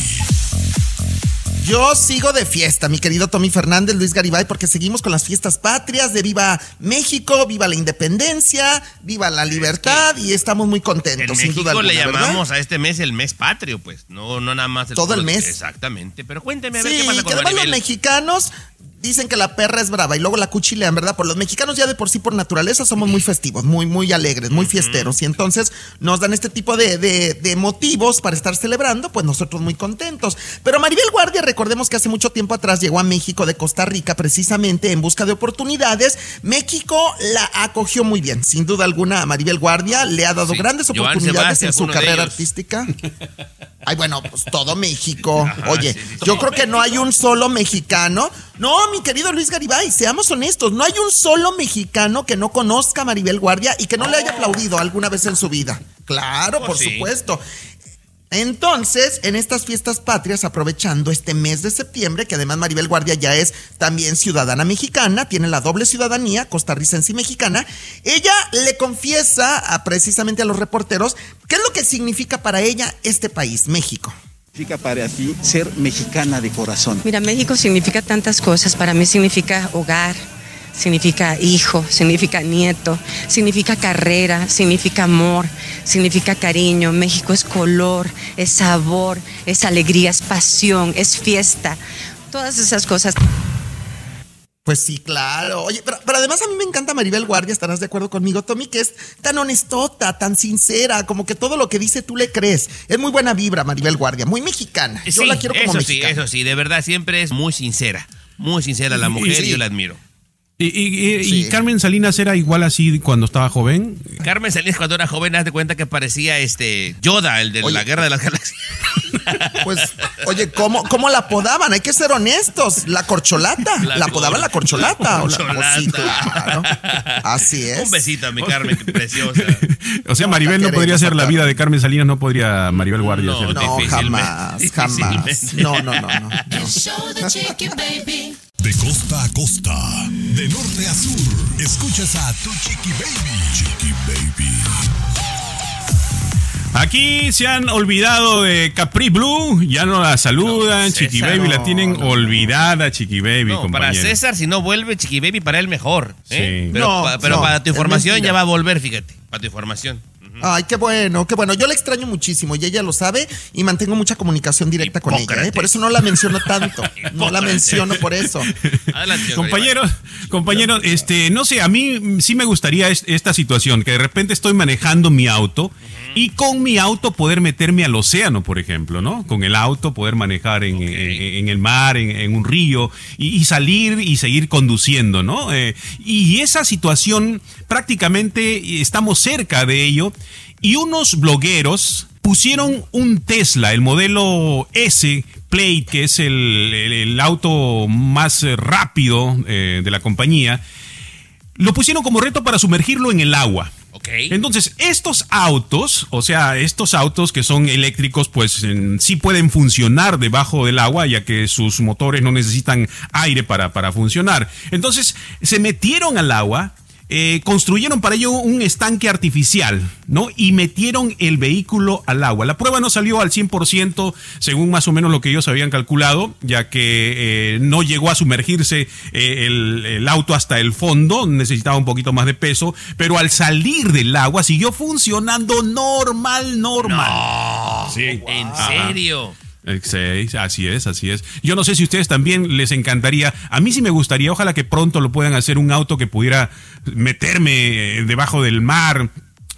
Yo sigo de fiesta, mi querido Tommy Fernández, Luis Garibay, porque seguimos con las fiestas patrias de Viva México, viva la independencia, viva la libertad, y estamos muy contentos, sin duda alguna, le llamamos ¿verdad? a este mes el mes patrio, pues, no nada más todo el mes. Exactamente, pero cuénteme a ver Sí, qué pasa que con además Maribel. los mexicanos dicen que la perra es brava y luego la cuchilean, ¿verdad? Por los mexicanos ya de por sí, por naturaleza, somos muy festivos, muy alegres, muy fiesteros. Y entonces nos dan este tipo de motivos para estar celebrando, pues nosotros muy contentos. Pero Maribel Guardia, recordemos que hace mucho tiempo atrás llegó a México de Costa Rica precisamente en busca de oportunidades. México la acogió muy bien, sin duda alguna. A Maribel Guardia le ha dado grandes oportunidades en su carrera artística. Ay, bueno, pues todo México. Oye, yo creo que no hay un solo mexicano. No, mi querido Luis Garibay, seamos honestos, no hay un solo mexicano que no conozca a Maribel Guardia y que no le haya aplaudido alguna vez en su vida. Claro, por supuesto. Entonces, en estas fiestas patrias, aprovechando este mes de septiembre, que además Maribel Guardia ya es también ciudadana mexicana, tiene la doble ciudadanía, costarricense y mexicana, ella le confiesa precisamente a los reporteros qué es lo que significa para ella este país, México. Significa para ti ser mexicana de corazón? Mira, México significa tantas cosas. Para mí significa hogar, significa hijo, significa nieto, significa carrera, significa amor, significa cariño. México es color, es sabor, es alegría, es pasión, es fiesta. Todas esas cosas. Pues sí, claro. Oye, pero además a mí me encanta Maribel Guardia, estarás de acuerdo conmigo, Tommy, que es tan honestota, tan sincera, como que todo lo que dice tú le crees. Es muy buena vibra Maribel Guardia, muy mexicana. Yo la quiero como mexicana. Eso sí, de verdad, siempre es muy sincera la mujer, y yo la admiro. ¿Y Carmen Salinas era igual así cuando estaba joven? Carmen Salinas cuando era joven, haz de cuenta que parecía Yoda, el de la Guerra de las Galaxias. Pues, oye, ¿cómo la apodaban? Hay que ser honestos. La corcholata. La apodaban la corcholata. Sí, claro. Así es. Un besito a mi Carmen, qué preciosa. O sea, Maribel no podría ser la vida de Carmen Salinas, no podría Maribel Guardia ser. No, jamás. No. De costa a costa, de norte a sur, escuchas a Tu Chiqui Baby. Chiqui Baby. Aquí se han olvidado de Capri Blue, ya no la saludan, no, Chiqui Baby la tienen olvidada, Chiqui Baby, no, compañero. Para César, si no vuelve Chiqui Baby, para él mejor. Sí. Pero para tu información ya va a volver, fíjate, para tu información. Ay, qué bueno. Yo la extraño muchísimo y ella lo sabe y mantengo mucha comunicación directa con ella. Por eso no la menciono tanto. No la menciono por eso. Adelante, compañero, no sé, a mí sí me gustaría esta situación, que de repente estoy manejando mi auto y con mi auto poder meterme al océano, por ejemplo, ¿no? Con el auto poder manejar en el mar, en un río y salir y seguir conduciendo, ¿no? Y esa situación prácticamente estamos cerca de ello. Y unos blogueros pusieron un Tesla, el modelo S Plate, que es el auto más rápido de la compañía, lo pusieron como reto para sumergirlo en el agua. Entonces, estos autos que son eléctricos, pues sí pueden funcionar debajo del agua, ya que sus motores no necesitan aire para funcionar. Entonces, se metieron al agua. Construyeron para ello un estanque artificial, ¿no? Y metieron el vehículo al agua. La prueba no salió al 100%, según más o menos lo que ellos habían calculado, ya que no llegó a sumergirse el auto hasta el fondo, necesitaba un poquito más de peso, pero al salir del agua siguió funcionando normal. No, sí. ¿En serio? Sí, así es. Yo no sé si a ustedes también les encantaría. A mí sí me gustaría, ojalá que pronto lo puedan hacer, un auto que pudiera meterme debajo del mar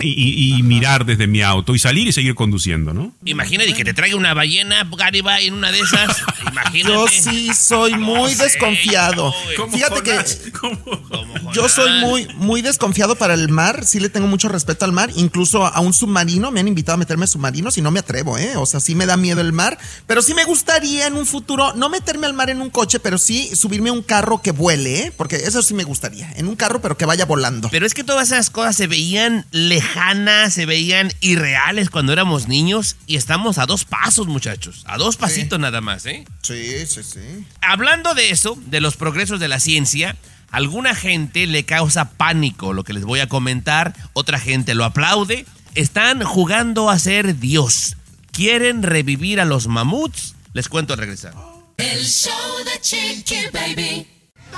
y mirar desde mi auto y salir y seguir conduciendo, ¿no? Imagínate que te traiga una ballena, Garibay, en una de esas. Imagínate. Yo sí soy muy desconfiado. Fíjate que yo soy muy desconfiado para el mar. Sí le tengo mucho respeto al mar. Incluso a un submarino. Me han invitado a meterme a submarinos y no me atrevo, ¿eh? O sea, sí me da miedo el mar. Pero sí me gustaría en un futuro no meterme al mar en un coche, pero sí subirme a un carro que vuele, ¿eh? Porque eso sí me gustaría. En un carro, pero que vaya volando. Pero es que todas esas cosas se veían lejanas, se veían irreales cuando éramos niños y estamos a 2 pasos, muchachos. A 2 pasitos nada más, ¿eh? Sí. Hablando de eso, de los progresos de la ciencia, a alguna gente le causa pánico lo que les voy a comentar, otra gente lo aplaude. Están jugando a ser Dios. ¿Quieren revivir a los mamuts? Les cuento al regresar. El show de Chiqui Baby.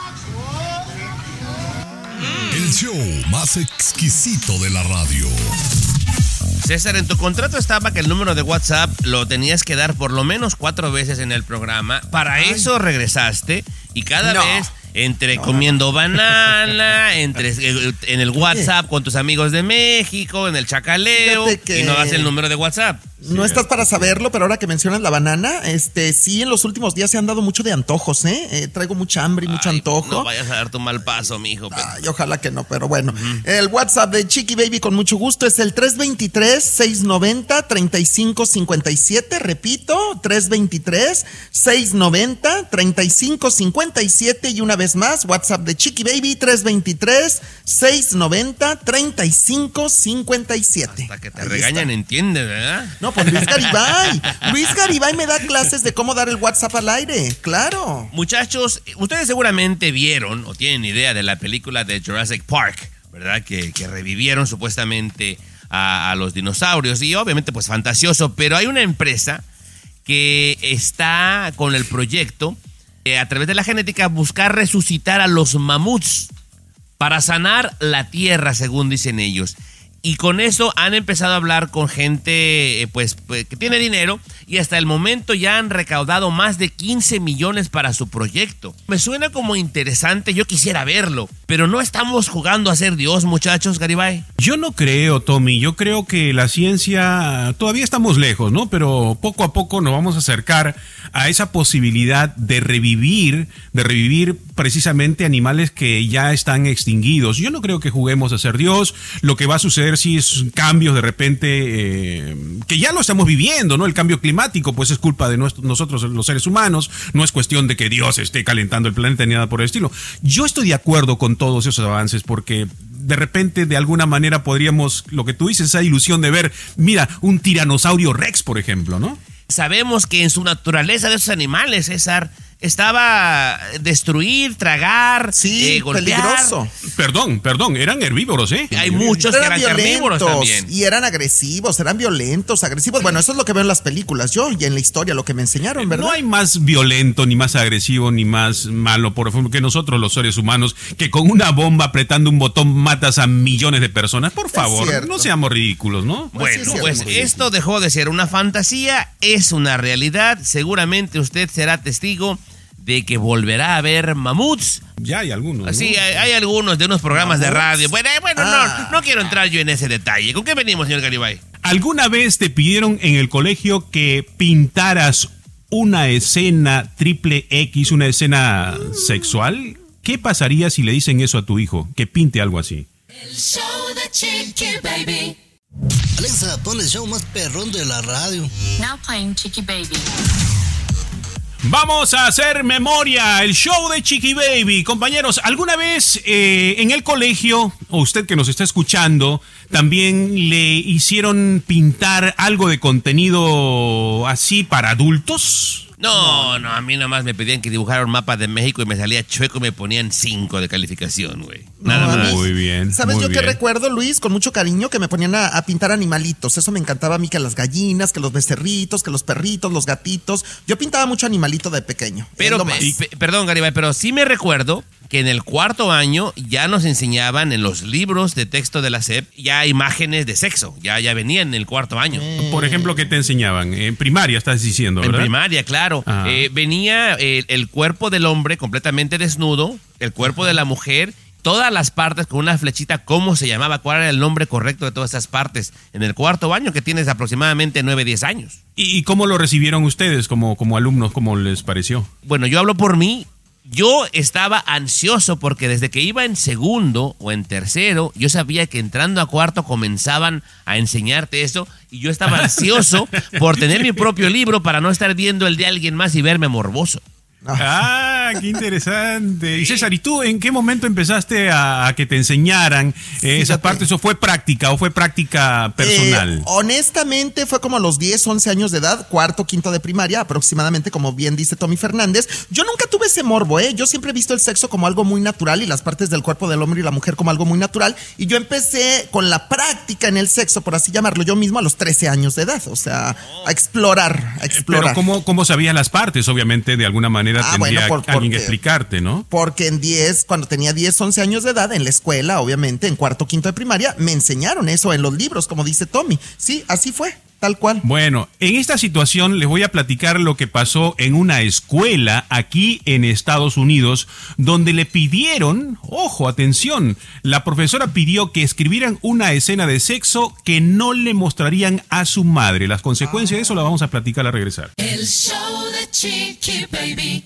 El show más exquisito de la radio. César, en tu contrato estaba que el número de WhatsApp lo tenías que dar por lo menos 4 veces en el programa. Para eso regresaste y cada vez entre comiendo banana, entre en el WhatsApp con tus amigos de México, en el chacaleo, y no das el número de WhatsApp. No estás para saberlo, pero ahora que mencionas la banana, sí, en los últimos días se han dado mucho de antojos, ¿eh? Traigo mucha hambre y mucho antojo. No vayas a dar tu mal paso, mijo. Pero... Ay, ojalá que no, pero bueno. El WhatsApp de Chiqui Baby con mucho gusto es el 323-690-3557. Repito, 323-690-3557. Y una vez más, WhatsApp de Chiqui Baby, 323-690-3557. Hasta que te regañan, entiende, ¿verdad? No, pues Luis Garibay. Luis Garibay me da clases de cómo dar el WhatsApp al aire, claro. Muchachos, ustedes seguramente vieron o tienen idea de la película de Jurassic Park, ¿verdad? Que revivieron supuestamente a los dinosaurios y obviamente pues fantasioso, pero hay una empresa que está con el proyecto a través de la genética buscar resucitar a los mamuts para sanar la tierra, según dicen ellos. Y con eso han empezado a hablar con gente pues que tiene dinero y hasta el momento ya han recaudado más de 15 millones para su proyecto. Me suena como interesante, yo quisiera verlo, pero no estamos jugando a ser Dios, muchachos, Garibay. Yo no creo, Tommy, yo creo que la ciencia todavía estamos lejos, ¿no? Pero poco a poco nos vamos a acercar a esa posibilidad de revivir precisamente animales que ya están extinguidos. Yo no creo que juguemos a ser Dios. Lo que va a suceder sí es cambios de repente que ya lo estamos viviendo, ¿no? El cambio climático pues es culpa de nosotros los seres humanos, no es cuestión de que Dios esté calentando el planeta ni nada por el estilo. Yo estoy de acuerdo con todos esos avances porque de repente de alguna manera podríamos, lo que tú dices, esa ilusión de ver, mira, un tiranosaurio Rex, por ejemplo, ¿no? Sabemos que en su naturaleza de esos animales, César, estaba destruir, tragar, golpear. Peligroso. Perdón, eran herbívoros, ¿eh? Hay muchos que eran carnívoros también. Y eran agresivos, eran violentos, agresivos. Bueno, eso es lo que veo en las películas, y en la historia, lo que me enseñaron, ¿verdad? No hay más violento, ni más agresivo, ni más malo, por ejemplo, que nosotros los seres humanos, que con una bomba apretando un botón matas a millones de personas. Por favor, no seamos ridículos, ¿no? Bueno, pues esto dejó de ser una fantasía, es una realidad. Seguramente usted será testigo de que volverá a haber mamuts. Ya hay algunos, ¿no? Sí, hay algunos de unos programas de radio. Bueno, no quiero entrar yo en ese detalle. ¿Con qué venimos, señor Garibay? ¿Alguna vez te pidieron en el colegio que pintaras una escena XXX, una escena sexual? ¿Qué pasaría si le dicen eso a tu hijo? Que pinte algo así. El show de Chiqui Baby. Alexa, pon el show más perrón de la radio. Now playing Chiqui Baby. Vamos a hacer memoria, el show de Chiqui Baby. Compañeros, ¿alguna vez en el colegio, o usted que nos está escuchando, también le hicieron pintar algo de contenido así para adultos? No, a mí nomás me pedían que dibujara un mapa de México y me salía chueco y me ponían 5 de calificación, güey. Nada más. Muy bien. ¿Sabes yo qué recuerdo, Luis? Con mucho cariño que me ponían a pintar animalitos. Eso me encantaba a mí, que las gallinas, que los becerritos, que los perritos, los gatitos. Yo pintaba mucho animalito de pequeño. Pero, perdón, Garibay, pero sí me recuerdo que en el 4º año ya nos enseñaban en los libros de texto de la SEP ya imágenes de sexo, ya venían en el 4º año. Por ejemplo, ¿qué te enseñaban? En primaria estás diciendo, ¿verdad? En primaria, claro. Venía el cuerpo del hombre completamente desnudo, el cuerpo de la mujer, todas las partes con una flechita, cómo se llamaba, cuál era el nombre correcto de todas esas partes en el cuarto baño, que tienes aproximadamente 9, 10 años. ¿Y cómo lo recibieron ustedes como alumnos? ¿Cómo les pareció? Bueno, yo hablo por mí. Yo estaba ansioso porque desde que iba en segundo o en tercero, yo sabía que entrando a cuarto comenzaban a enseñarte eso y yo estaba ansioso por tener mi propio libro para no estar viendo el de alguien más y verme morboso. Ah, qué interesante. Y César, ¿y tú en qué momento empezaste a que te enseñaran esa parte? ¿Eso fue práctica o fue práctica personal? Honestamente fue como a los 10, 11 años de edad, cuarto, quinto de primaria, aproximadamente, como bien dice Tommy Fernández. Yo nunca tuve ese morbo, Yo siempre he visto el sexo como algo muy natural y las partes del cuerpo del hombre y la mujer como algo muy natural. Y yo empecé con la práctica en el sexo, por así llamarlo, yo mismo a los 13 años de edad. O sea, a explorar. Pero ¿cómo sabías las partes? Obviamente, de alguna manera tendría alguien que explicarte, ¿no? Porque cuando tenía 10, 11 años de edad, en la escuela, obviamente, en cuarto, quinto de primaria, me enseñaron eso en los libros, como dice Tommy. Sí, así fue, tal cual. Bueno, en esta situación les voy a platicar lo que pasó en una escuela aquí en Estados Unidos, donde le pidieron, ojo, atención, la profesora pidió que escribieran una escena de sexo que no le mostrarían a su madre. Las consecuencias de eso las vamos a platicar al regresar. El show de Chiqui Baby.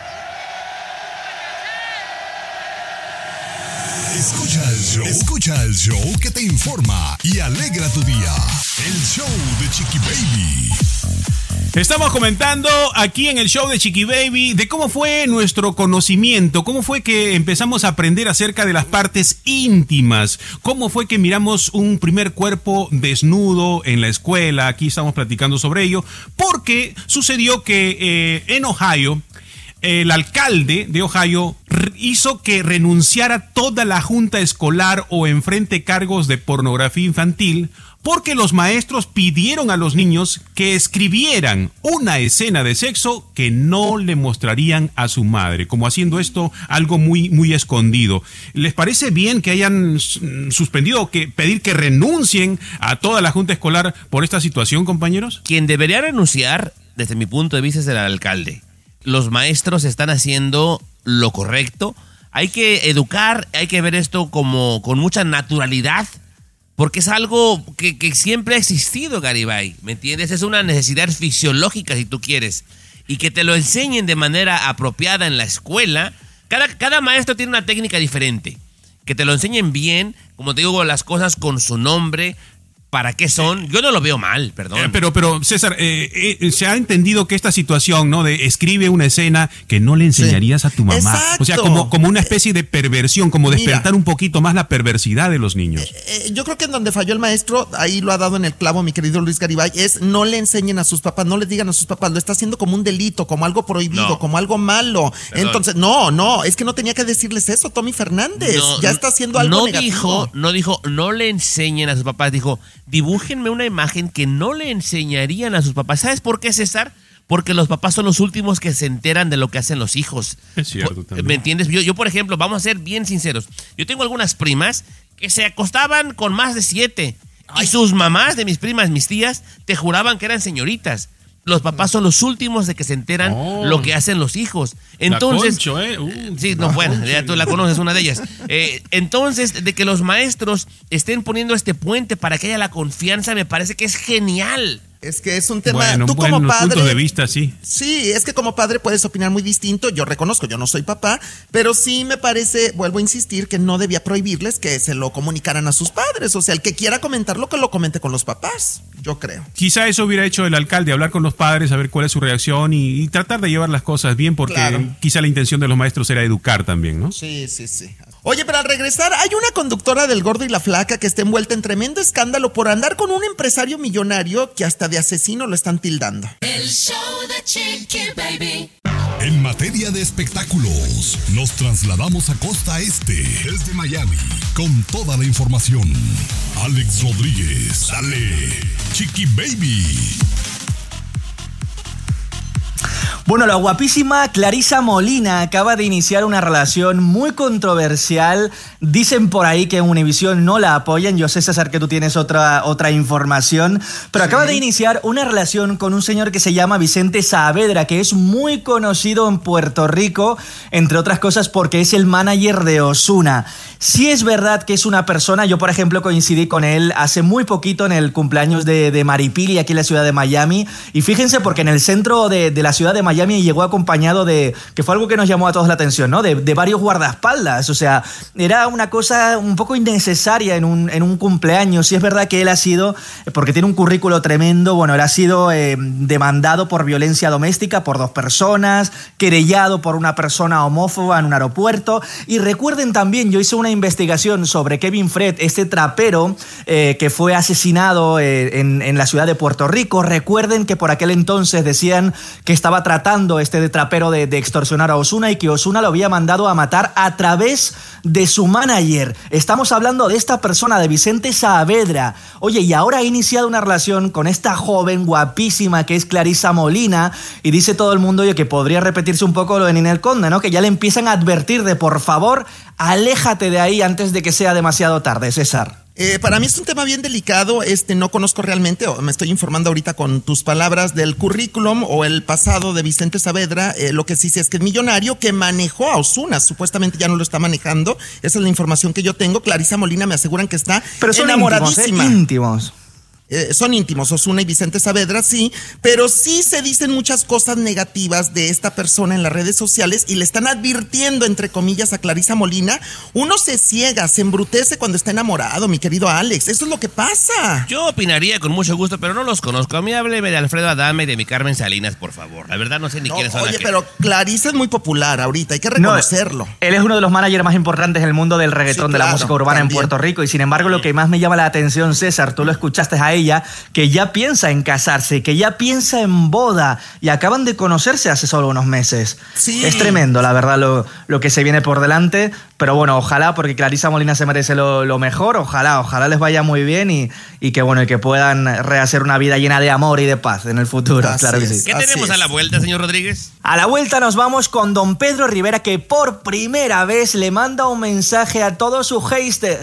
Escucha el show que te informa y alegra tu día. El show de Chiqui Baby. Estamos comentando aquí en el show de Chiqui Baby de cómo fue nuestro conocimiento, cómo fue que empezamos a aprender acerca de las partes íntimas, cómo fue que miramos un primer cuerpo desnudo en la escuela. Aquí estamos platicando sobre ello, porque sucedió que en Ohio, el alcalde de Ohio hizo que renunciara toda la junta escolar o enfrente cargos de pornografía infantil porque los maestros pidieron a los niños que escribieran una escena de sexo que no le mostrarían a su madre, como haciendo esto algo muy, muy escondido. ¿Les parece bien que hayan suspendido o que pedir que renuncien a toda la junta escolar por esta situación, compañeros? Quien debería renunciar, desde mi punto de vista, es el alcalde. Los maestros están haciendo lo correcto. Hay que educar, hay que ver esto como con mucha naturalidad, porque es algo que siempre ha existido, Garibay, ¿me entiendes? Es una necesidad fisiológica, si tú quieres, y que te lo enseñen de manera apropiada en la escuela. Cada maestro tiene una técnica diferente. Que te lo enseñen bien, como te digo, las cosas con su nombre. ¿Para qué son? Yo no lo veo mal, perdón. Pero César, se ha entendido que esta situación, ¿no? De escribe una escena que no le enseñarías a tu mamá. Exacto. O sea, como una especie de perversión, como despertar un poquito más la perversidad de los niños. Yo creo que en donde falló el maestro, ahí lo ha dado en el clavo mi querido Luis Garibay, es no le enseñen a sus papás, no le digan a sus papás, lo está haciendo como un delito, como algo prohibido, como algo malo. Perdón. Entonces, no, es que no tenía que decirles eso, Tommy Fernández. Ya está haciendo algo negativo. No le enseñen a sus papás, dijo, dibújenme una imagen que no le enseñarían a sus papás. ¿Sabes por qué, César? Porque los papás son los últimos que se enteran de lo que hacen los hijos. Es cierto también. ¿Me entiendes? Yo, por ejemplo, vamos a ser bien sinceros. Yo tengo algunas primas que se acostaban con más de 7. Y sus mamás de mis primas, mis tías, te juraban que eran señoritas. Los papás son los últimos de que se enteran lo que hacen los hijos. Entonces, Concho, sí, no, bueno, ya tú la conoces, una de ellas. Entonces, de que los maestros estén poniendo este puente para que haya la confianza, me parece que es genial. Es que es un tema, bueno, tú como padre, punto de vista, sí. Sí, es que como padre puedes opinar muy distinto. Yo reconozco, yo no soy papá, pero sí me parece, vuelvo a insistir, que no debía prohibirles que se lo comunicaran a sus padres. O sea, el que quiera comentarlo, que lo comente con los papás, yo creo. Quizá eso hubiera hecho el alcalde, hablar con los padres, a ver cuál es su reacción y tratar de llevar las cosas bien, porque quizá la intención de los maestros era educar también, ¿no? Sí. Oye, pero al regresar, hay una conductora del Gordo y la Flaca que está envuelta en tremendo escándalo por andar con un empresario millonario que hasta de asesino lo están tildando. El show de Chiqui Baby. En materia de espectáculos, nos trasladamos a Costa Este, desde Miami, con toda la información. Alex Rodríguez, dale, Chiqui Baby. Bueno, la guapísima Clarisa Molina acaba de iniciar una relación muy controversial. Dicen por ahí que en Univision no la apoyan. Yo sé, César, que tú tienes otra información. Pero acaba de iniciar una relación con un señor que se llama Vicente Saavedra, que es muy conocido en Puerto Rico, entre otras cosas porque es el manager de Ozuna. Sí es verdad que es una persona, yo por ejemplo coincidí con él hace muy poquito en el cumpleaños de Maripili aquí en la ciudad de Miami, y fíjense porque en el centro de la ciudad de Miami llegó acompañado de, que fue algo que nos llamó a todos la atención, ¿no? De varios guardaespaldas, o sea, era una cosa un poco innecesaria en un cumpleaños. Sí es verdad que él ha sido, porque tiene un currículo tremendo, bueno, él ha sido demandado por violencia doméstica por 2 personas, querellado por una persona homófoba en un aeropuerto, y recuerden también, yo hice una investigación sobre Kevin Fred, este trapero que fue asesinado en la ciudad de Puerto Rico. Recuerden que por aquel entonces decían que estaba tratando de trapero de extorsionar a Ozuna y que Ozuna lo había mandado a matar a través de su manager. Estamos hablando de esta persona, de Vicente Saavedra. Oye, y ahora ha iniciado una relación con esta joven guapísima que es Clarisa Molina, y dice todo el mundo, oye, que podría repetirse un poco lo de Ninel Conde, ¿no? Que ya le empiezan a advertir de, por favor, aléjate de ahí antes de que sea demasiado tarde, César. Para mí es un tema bien delicado. No conozco realmente, o me estoy informando ahorita con tus palabras del currículum o el pasado de Vicente Saavedra. Lo que sí sé es que es millonario, que manejó a Ozuna, supuestamente ya no lo está manejando. Esa es la información que yo tengo. Clarisa Molina me aseguran que está enamoradísima. Íntimos. Son íntimos, Ozuna y Vicente Saavedra, sí, pero sí se dicen muchas cosas negativas de esta persona en las redes sociales y le están advirtiendo, entre comillas, a Clarisa Molina. Uno se ciega, se embrutece cuando está enamorado, mi querido Alex. Eso es lo que pasa. Yo opinaría con mucho gusto, pero no los conozco. A mí hábleme de Alfredo Adame y de mi Carmen Salinas, por favor. La verdad no sé ni quiénes son. Oye, pero Clarisa es muy popular ahorita, hay que reconocerlo. Él es uno de los managers más importantes en el mundo del reggaetón, sí, claro, de la música urbana también en Puerto Rico, y sin embargo lo que más me llama la atención, César, tú lo escuchaste a ella, que ya piensa en casarse, que ya piensa en boda, y acaban de conocerse hace solo unos meses. Sí. Es tremendo, la verdad, lo que se viene por delante, pero bueno, ojalá, porque Clarisa Molina se merece lo mejor, ojalá les vaya muy bien y que bueno, y que puedan rehacer una vida llena de amor y de paz en el futuro, claro que sí. ¿Qué tenemos a la vuelta, señor Rodríguez? A la vuelta nos vamos con don Pedro Rivera, que por primera vez le manda un mensaje a todos sus hater,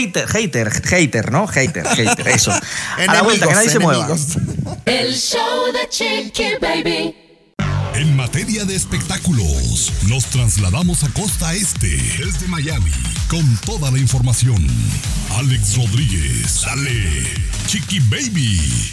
eso. A la vuelta, que nadie se mueva. El show de Chiqui Baby. En materia de espectáculos, nos trasladamos a Costa Este, desde Miami, con toda la información. Alex Rodríguez, dale, Chiqui Baby.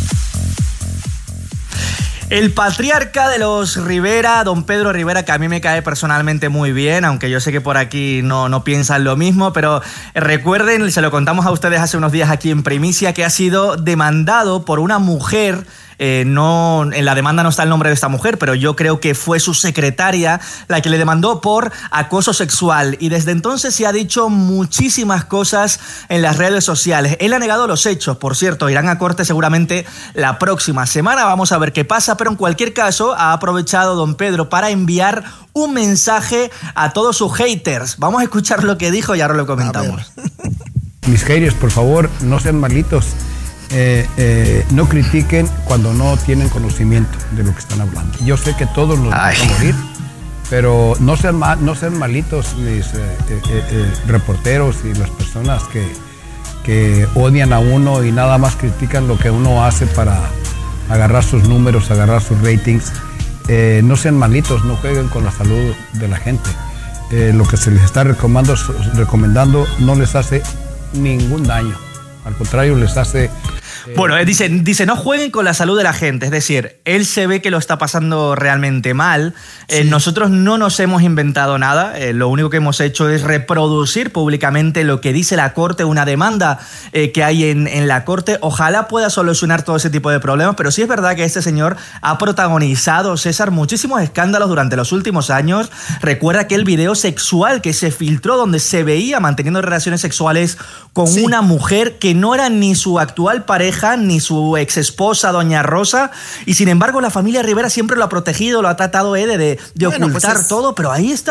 El patriarca de los Rivera, don Pedro Rivera, que a mí me cae personalmente muy bien, aunque yo sé que por aquí no piensan lo mismo, pero recuerden, se lo contamos a ustedes hace unos días aquí en Primicia, que ha sido demandado por una mujer. No, en la demanda no está el nombre de esta mujer, pero yo creo que fue su secretaria la que le demandó por acoso sexual, y desde entonces se ha dicho muchísimas cosas en las redes sociales. Él ha negado los hechos, por cierto, irán a corte seguramente la próxima semana, vamos a ver qué pasa, pero en cualquier caso ha aprovechado don Pedro para enviar un mensaje a todos sus haters. Vamos a escuchar lo que dijo y ahora lo comentamos. Mis haters, por favor, no sean malitos. No critiquen cuando no tienen conocimiento de lo que están hablando. Yo sé que todos nos vamos a morir, pero no sean malitos mis reporteros y las personas que odian a uno y nada más critican lo que uno hace para agarrar sus números, agarrar sus ratings. No sean malitos, no jueguen con la salud de la gente. Lo que se les está recomendando no les hace ningún daño, al contrario, les hace... Bueno, dice, no jueguen con la salud de la gente, es decir, él se ve que lo está pasando realmente mal. Sí. Nosotros no nos hemos inventado nada, lo único que hemos hecho es reproducir públicamente lo que dice la Corte, una demanda que hay en la Corte. Ojalá pueda solucionar todo ese tipo de problemas, pero sí es verdad que este señor ha protagonizado, César, muchísimos escándalos durante los últimos años. Recuerda aquel video sexual que se filtró donde se veía manteniendo relaciones sexuales con una mujer que no era ni su actual pareja ni su ex esposa, doña Rosa, y sin embargo la familia Rivera siempre lo ha protegido, lo ha tratado de ocultar todo, pero ahí está.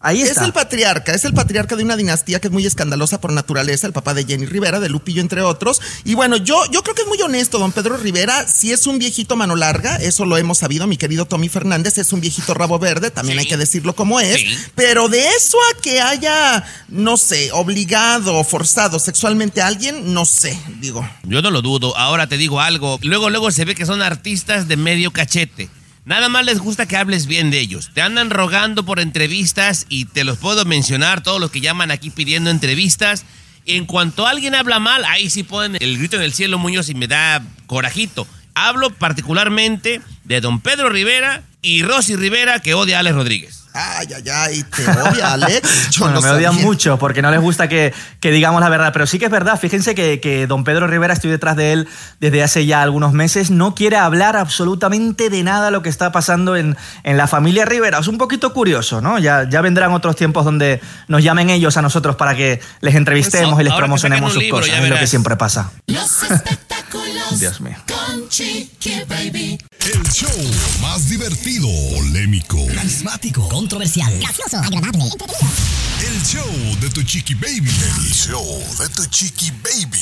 Ahí está. Es el patriarca de una dinastía que es muy escandalosa por naturaleza, el papá de Jenny Rivera, de Lupillo, entre otros. Y bueno, yo creo que es muy honesto, don Pedro Rivera. Si es un viejito mano larga, eso lo hemos sabido, mi querido Tommy Fernández, es un viejito rabo verde, también hay que decirlo como es. Sí. Pero de eso a que haya, no sé, obligado o forzado sexualmente a alguien, no sé, digo. Yo no lo dudo. Ahora te digo algo. Luego se ve que son artistas de medio cachete. Nada más les gusta que hables bien de ellos. Te andan rogando por entrevistas y te los puedo mencionar, todos los que llaman aquí pidiendo entrevistas. En cuanto alguien habla mal, ahí sí ponen el grito en el cielo, Muñoz, y me da corajito. Hablo particularmente de don Pedro Rivera y Rosy Rivera, que odia a Alex Rodríguez. Ay, te odia, Alex. Bueno, me odian mucho porque no les gusta que digamos la verdad, pero sí que es verdad. Fíjense que don Pedro Rivera, estoy detrás de él desde hace ya algunos meses, no quiere hablar absolutamente de nada lo que está pasando en la familia Rivera. Es un poquito curioso, ¿no? Ya vendrán otros tiempos donde nos llamen ellos a nosotros para que les entrevistemos y les promocionemos sus cosas. Es lo que siempre pasa. Los espectáculos. Dios mío. Con Chiqui Baby. El show más divertido, polémico, carismático, controversial, gracioso, agradable, entretenido. El show de tu Chiqui Baby. El show de tu Chiqui Baby.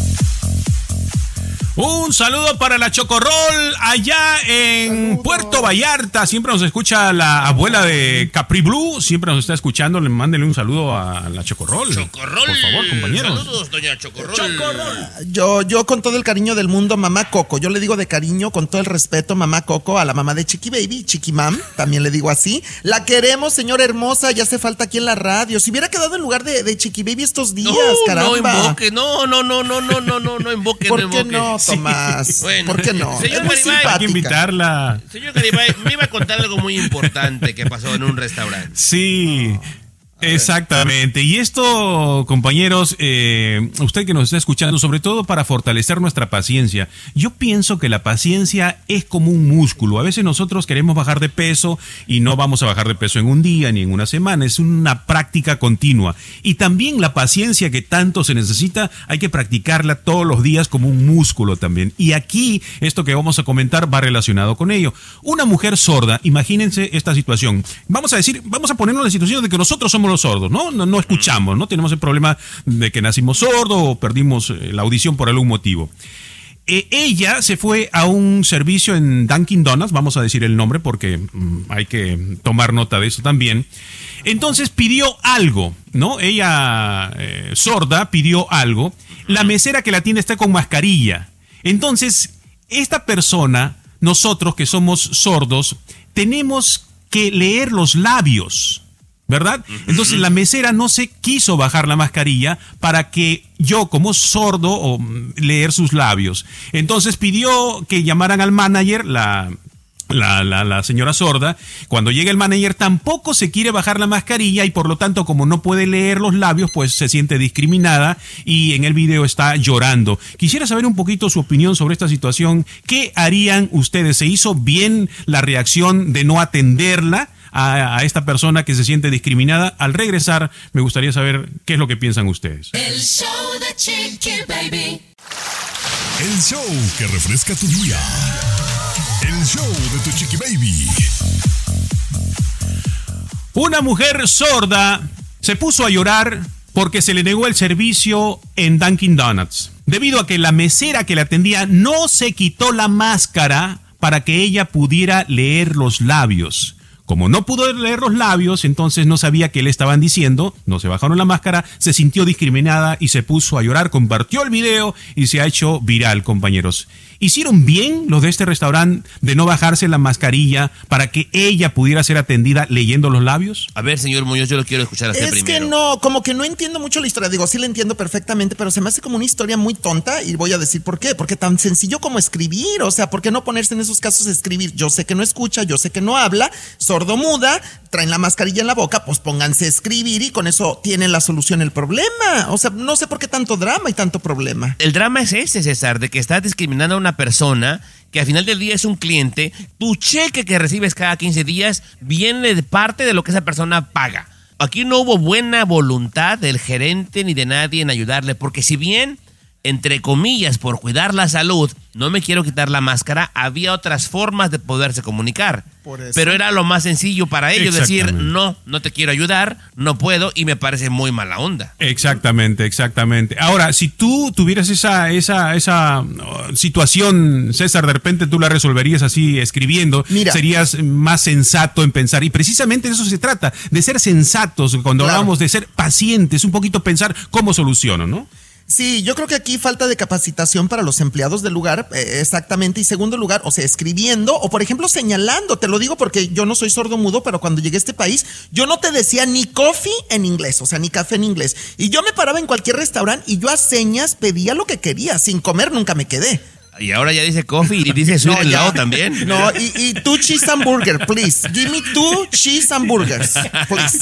Un saludo para la Chocorrol allá en Puerto Vallarta. Siempre nos escucha la abuela de Capri Blue. Siempre nos está escuchando. Le mándenle un saludo a la Chocorrol. Chocorrol. Por favor, compañeros. Saludos, doña Chocorrol. Yo con todo el cariño del mundo, mamá Coco. Yo le digo de cariño, con todo el respeto, mamá Coco, a la mamá de Chiqui Baby, Chiqui Mam. También le digo así. La queremos, señora hermosa. Ya hace falta aquí en la radio. Si hubiera quedado en lugar de Chiqui Baby estos días, caramba. No invoque. No invoque. ¿Por qué no, Tomás? Sí. Bueno, ¿por qué no? Señor Garibay, hay que invitarla. Señor Garibay, me iba a contar algo muy importante que pasó en un restaurante. Sí. Exactamente. Y esto, compañeros, usted que nos está escuchando, sobre todo para fortalecer nuestra paciencia. Yo pienso que la paciencia es como un músculo. A veces nosotros queremos bajar de peso y no vamos a bajar de peso en un día ni en una semana. Es una práctica continua. Y también la paciencia que tanto se necesita, hay que practicarla todos los días como un músculo también. Y aquí, esto que vamos a comentar va relacionado con ello. Una mujer sorda, imagínense esta situación. Vamos a ponernos en la situación de que nosotros somos los sordos, no escuchamos, no tenemos el problema de que nacimos sordos o perdimos la audición por algún motivo. Ella se fue a un servicio en Dunkin' Donuts, vamos a decir el nombre porque hay que tomar nota de eso también. Entonces pidió algo, ¿no? Ella, sorda, pidió algo. La mesera que la atiende está con mascarilla. Entonces, esta persona, nosotros que somos sordos, tenemos que leer los labios, ¿verdad? Entonces la mesera no se quiso bajar la mascarilla para que yo, como sordo, o leer sus labios. Entonces pidió que llamaran al manager, la señora sorda. Cuando llega el manager tampoco se quiere bajar la mascarilla y por lo tanto, como no puede leer los labios, pues se siente discriminada y en el video está llorando. Quisiera saber un poquito su opinión sobre esta situación. ¿Qué harían ustedes? ¿Se hizo bien la reacción de no atenderla a esta persona que se siente discriminada? Al regresar, me gustaría saber qué es lo que piensan ustedes. El show de Chiqui Baby. El show que refresca tu día. El show de tu Chiqui Baby. Una mujer sorda se puso a llorar porque se le negó el servicio en Dunkin' Donuts, debido a que la mesera que la atendía no se quitó la máscara para que ella pudiera leer los labios. Como no pudo leer los labios, entonces no sabía qué le estaban diciendo, no se bajaron la máscara, se sintió discriminada y se puso a llorar, compartió el video y se ha hecho viral, compañeros. ¿Hicieron bien los de este restaurante de no bajarse la mascarilla para que ella pudiera ser atendida leyendo los labios? A ver, señor Muñoz, yo lo quiero escuchar a usted primero. Es que no, como que no entiendo mucho la historia. Digo, sí la entiendo perfectamente, pero se me hace como una historia muy tonta y voy a decir por qué. Porque tan sencillo como escribir, o sea, ¿por qué no ponerse en esos casos a escribir? Yo sé que no escucha, yo sé que no habla, sordo-muda, traen la mascarilla en la boca, pues pónganse a escribir y con eso tienen la solución al problema. O sea, no sé por qué tanto drama y tanto problema. El drama es ese, César, de que estás discriminando a una persona que al final del día es un cliente. Tu cheque que recibes cada 15 días viene de parte de lo que esa persona paga. Aquí no hubo buena voluntad del gerente ni de nadie en ayudarle, porque si bien entre comillas, por cuidar la salud, no me quiero quitar la máscara, había otras formas de poderse comunicar. Pero era lo más sencillo para ellos decir, no te quiero ayudar, no puedo, y me parece muy mala onda. Exactamente. Ahora, si tú tuvieras esa situación, César, de repente tú la resolverías así escribiendo, serías más sensato en pensar, y precisamente de eso se trata, de ser sensatos, cuando hablamos de ser pacientes, un poquito pensar cómo soluciono, ¿no? Sí, yo creo que aquí falta de capacitación para los empleados del lugar, exactamente. Y segundo lugar, o sea, escribiendo o por ejemplo señalando, te lo digo porque yo no soy sordomudo, pero cuando llegué a este país, yo no te decía ni coffee en inglés, o sea, ni café en inglés. Y yo me paraba en cualquier restaurante y yo a señas pedía lo que quería, sin comer nunca me quedé. Y ahora ya dice coffee y dice sweet and low también. No, y two cheese hamburger, please. Give me 2 cheese hamburgers, please.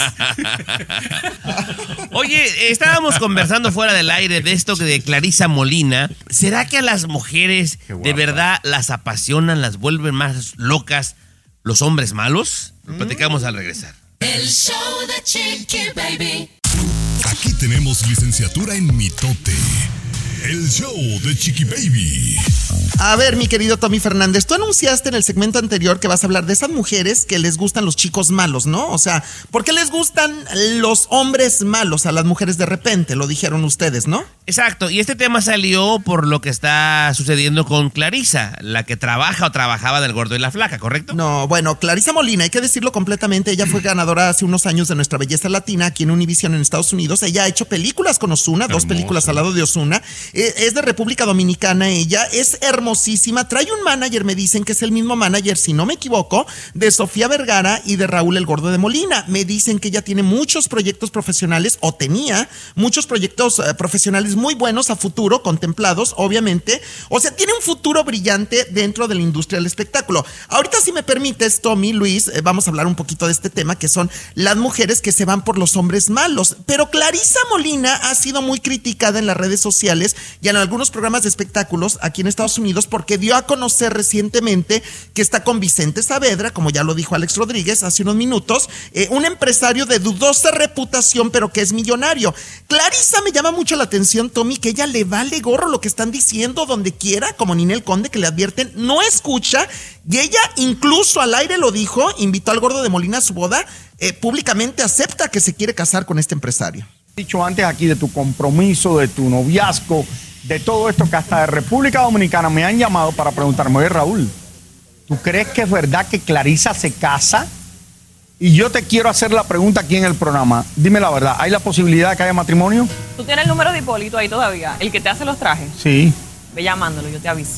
Oye, estábamos conversando fuera del aire de esto de Clarisa Molina. ¿Será que a las mujeres de verdad las apasionan, las vuelven más locas los hombres malos? Lo platicamos al regresar. El show de Chiqui Baby. Aquí tenemos licenciatura en mitote. El show de Chiqui Baby. A ver, mi querido Tommy Fernández, tú anunciaste en el segmento anterior que vas a hablar de esas mujeres que les gustan los chicos malos, ¿no? O sea, ¿por qué les gustan los hombres malos a las mujeres de repente? Lo dijeron ustedes, ¿no? Exacto, y este tema salió por lo que está sucediendo con Clarisa, la que trabaja o trabajaba del Gordo y la Flaca, ¿correcto? No, bueno, Clarisa Molina, hay que decirlo completamente, ella fue ganadora hace unos años de Nuestra Belleza Latina aquí en Univision en Estados Unidos. Ella ha hecho películas con Ozuna, 2 películas al lado de Ozuna. Es de República Dominicana ella, es hermosísima, trae un manager, me dicen que es el mismo manager, si no me equivoco, de Sofía Vergara y de Raúl el Gordo de Molina. Me dicen que ella tiene muchos proyectos profesionales, o tenía muchos proyectos profesionales muy buenos a futuro, contemplados, obviamente. O sea, tiene un futuro brillante dentro de la industria del espectáculo. Ahorita, si me permites, Tommy, Luis, vamos a hablar un poquito de este tema, que son las mujeres que se van por los hombres malos. Pero Clarisa Molina ha sido muy criticada en las redes sociales y en algunos programas de espectáculos aquí en Estados Unidos porque dio a conocer recientemente que está con Vicente Saavedra, como ya lo dijo Alex Rodríguez hace unos minutos, un empresario de dudosa reputación pero que es millonario. Clarisa me llama mucho la atención, Tommy, que ella le vale gorro lo que están diciendo donde quiera, como Ninel Conde, que le advierten, no escucha, y ella incluso al aire lo dijo, invitó al Gordo de Molina a su boda, públicamente acepta que se quiere casar con este empresario. Dicho antes aquí de tu compromiso, de tu noviazgo, de todo esto, que hasta de República Dominicana me han llamado para preguntarme, oye Raúl, ¿tú crees que es verdad que Clarisa se casa? Y yo te quiero hacer la pregunta aquí en el programa, dime la verdad, ¿hay la posibilidad de que haya matrimonio? ¿Tú tienes el número de Hipólito ahí todavía? ¿El que te hace los trajes? Sí. Ve llamándolo, yo te aviso.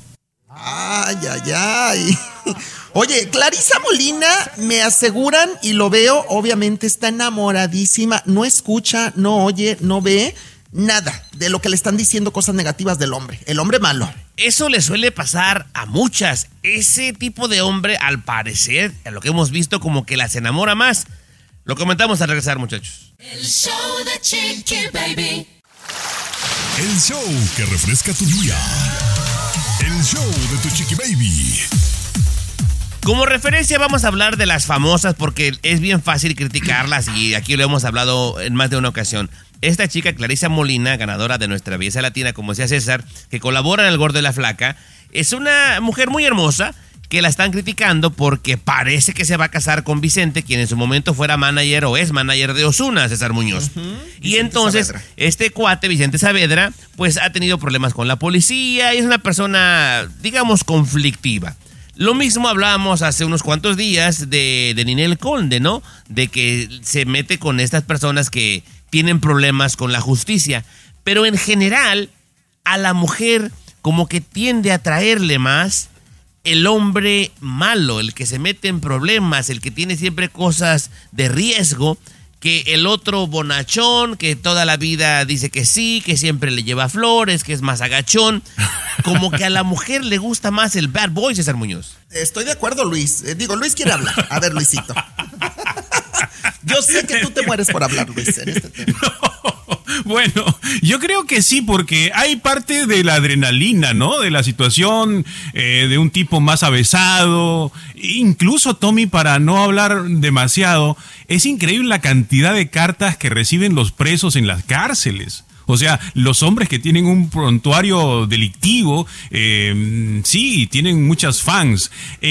Ay. Oye, Clarisa Molina, me aseguran y lo veo, obviamente está enamoradísima, no escucha, no oye, no ve nada de lo que le están diciendo cosas negativas del hombre, el hombre malo. Eso le suele pasar a muchas. Ese tipo de hombre, al parecer, a lo que hemos visto, como que las enamora más. Lo comentamos al regresar, muchachos. El show de Chiqui Baby. El show que refresca tu día. El show de tu Chiqui Baby. Como referencia vamos a hablar de las famosas porque es bien fácil criticarlas y aquí lo hemos hablado en más de una ocasión. Esta chica, Clarisa Molina, ganadora de Nuestra Belleza Latina, como decía César, que colabora en El Gordo y la Flaca, es una mujer muy hermosa que la están criticando porque parece que se va a casar con Vicente, quien en su momento fuera manager o es manager de Ozuna, César Muñoz. Y entonces, Saavedra. Este cuate, Vicente Saavedra, pues ha tenido problemas con la policía y es una persona, digamos, conflictiva. Lo mismo hablábamos hace unos cuantos días de Ninel Conde, ¿no? De que se mete con estas personas que tienen problemas con la justicia. Pero en general, a la mujer como que tiende a atraerle más el hombre malo, el que se mete en problemas, el que tiene siempre cosas de riesgo, que el otro bonachón, que toda la vida dice que sí, que siempre le lleva flores, que es más agachón. Como que a la mujer le gusta más el bad boy, César Muñoz. Estoy de acuerdo, Luis. Luis quiere hablar. A ver, Luisito. Yo sé que tú te mueres por hablar, Luis, en este tema. Bueno, yo creo que sí, porque hay parte de la adrenalina, ¿no? De la situación, de un tipo más avesado. Incluso, Tommy, para no hablar demasiado, es increíble la cantidad de cartas que reciben los presos en las cárceles. O sea, los hombres que tienen un prontuario delictivo, sí, tienen muchas fans.